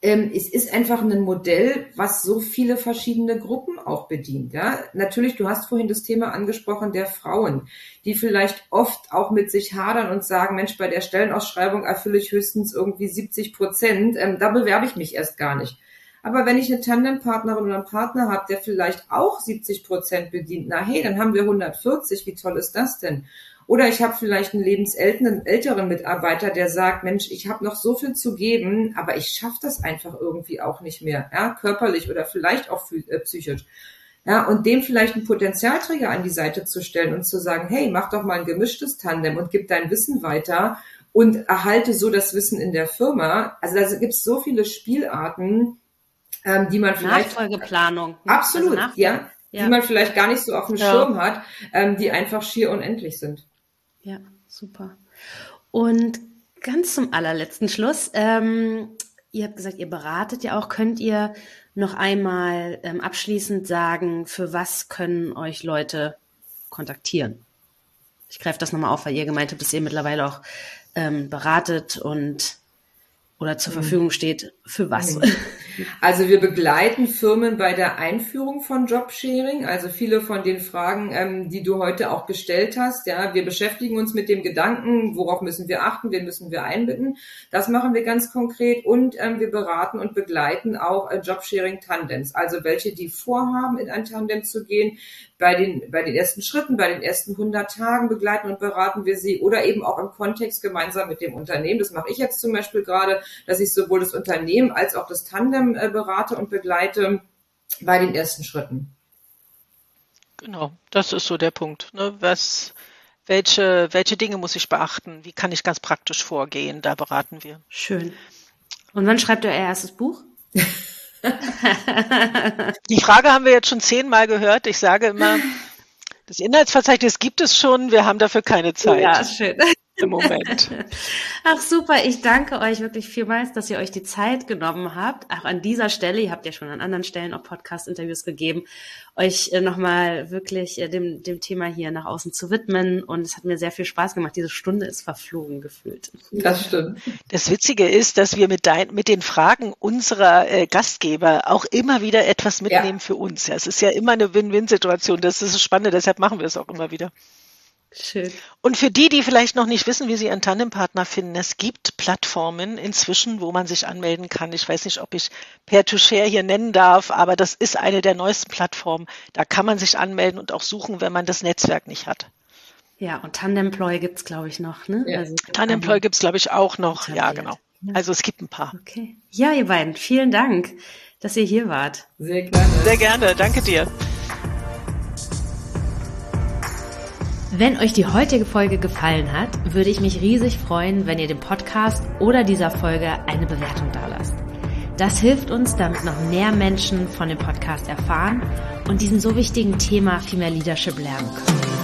ähm, es ist einfach ein Modell, was so viele verschiedene Gruppen auch bedient. Ja, natürlich, du hast vorhin das Thema angesprochen der Frauen, die vielleicht oft auch mit sich hadern und sagen, Mensch, bei der Stellenausschreibung erfülle ich höchstens irgendwie siebzig Prozent, ähm, da bewerbe ich mich erst gar nicht. Aber wenn ich eine Tandempartnerin oder einen Partner habe, der vielleicht auch siebzig Prozent bedient, na hey, dann haben wir hundertvierzig, wie toll ist das denn? Oder ich habe vielleicht einen lebensälteren älteren Mitarbeiter, der sagt, Mensch, ich habe noch so viel zu geben, aber ich schaffe das einfach irgendwie auch nicht mehr, ja, körperlich oder vielleicht auch psychisch. Ja, und dem vielleicht einen Potenzialträger an die Seite zu stellen und zu sagen, hey, mach doch mal ein gemischtes Tandem und gib dein Wissen weiter und erhalte so das Wissen in der Firma. Also da gibt es so viele Spielarten, ähm, die man vielleicht... Nachfolgeplanung. Absolut, also ja, ja, die man vielleicht gar nicht so auf dem ja. Schirm hat, ähm, die einfach schier unendlich sind. Ja, super. Und ganz zum allerletzten Schluss, ähm, ihr habt gesagt, ihr beratet ja auch. Könnt ihr noch einmal ähm, abschließend sagen, für was können euch Leute kontaktieren? Ich greife das nochmal auf, weil ihr gemeint habt, dass ihr mittlerweile auch ähm, beratet und oder zur Verfügung steht. Für was? Also wir begleiten Firmen bei der Einführung von Jobsharing. Also viele von den Fragen, ähm, die du heute auch gestellt hast, ja, wir beschäftigen uns mit dem Gedanken, worauf müssen wir achten, wen müssen wir einbinden. Das machen wir ganz konkret und ähm, wir beraten und begleiten auch äh, Jobsharing-Tandems. Also welche, die vorhaben, in ein Tandem zu gehen. Bei den, bei den ersten Schritten, bei den ersten hundert Tagen begleiten und beraten wir sie oder eben auch im Kontext gemeinsam mit dem Unternehmen. Das mache ich jetzt zum Beispiel gerade, dass ich sowohl das Unternehmen als auch das Tandem äh, berate und begleite bei den ersten Schritten. Genau, das ist so der Punkt. Ne? Was, welche, welche Dinge muss ich beachten? Wie kann ich ganz praktisch vorgehen? Da beraten wir. Schön. Und wann schreibt ihr euer erstes Buch? Die Frage haben wir jetzt schon zehnmal gehört. Ich sage immer, das Inhaltsverzeichnis gibt es schon, wir haben dafür keine Zeit. Ja, schön. Im Moment. Ach super, ich danke euch wirklich vielmals, dass ihr euch die Zeit genommen habt. Auch an dieser Stelle, ihr habt ja schon an anderen Stellen auch Podcast-Interviews gegeben, euch äh, nochmal wirklich äh, dem, dem Thema hier nach außen zu widmen. Und es hat mir sehr viel Spaß gemacht. Diese Stunde ist verflogen gefühlt. Das stimmt. Das Witzige ist, dass wir mit, dein, mit den Fragen unserer äh, Gastgeber auch immer wieder etwas mitnehmen ja. für uns. Ja, es ist ja immer eine Win-Win-Situation. Das ist das Spannende, deshalb machen wir es auch immer wieder. Schön. Und für die, die vielleicht noch nicht wissen, wie sie einen Tandempartner finden, es gibt Plattformen inzwischen, wo man sich anmelden kann. Ich weiß nicht, ob ich Peer-to-Share hier nennen darf, aber das ist eine der neuesten Plattformen. Da kann man sich anmelden und auch suchen, wenn man das Netzwerk nicht hat. Ja, und Tandemploy gibt's, glaube ich, noch, ne? Ja. Also, Tandemploy gibt's, glaube ich, auch noch. Ja, genau. Also es gibt ein paar. Okay. Ja, ihr beiden, vielen Dank, dass ihr hier wart. Sehr gerne. Sehr gerne. Danke dir. Wenn euch die heutige Folge gefallen hat, würde ich mich riesig freuen, wenn ihr dem Podcast oder dieser Folge eine Bewertung dalasst. Das hilft uns, damit noch mehr Menschen von dem Podcast erfahren und diesem so wichtigen Thema Female Leadership lernen können.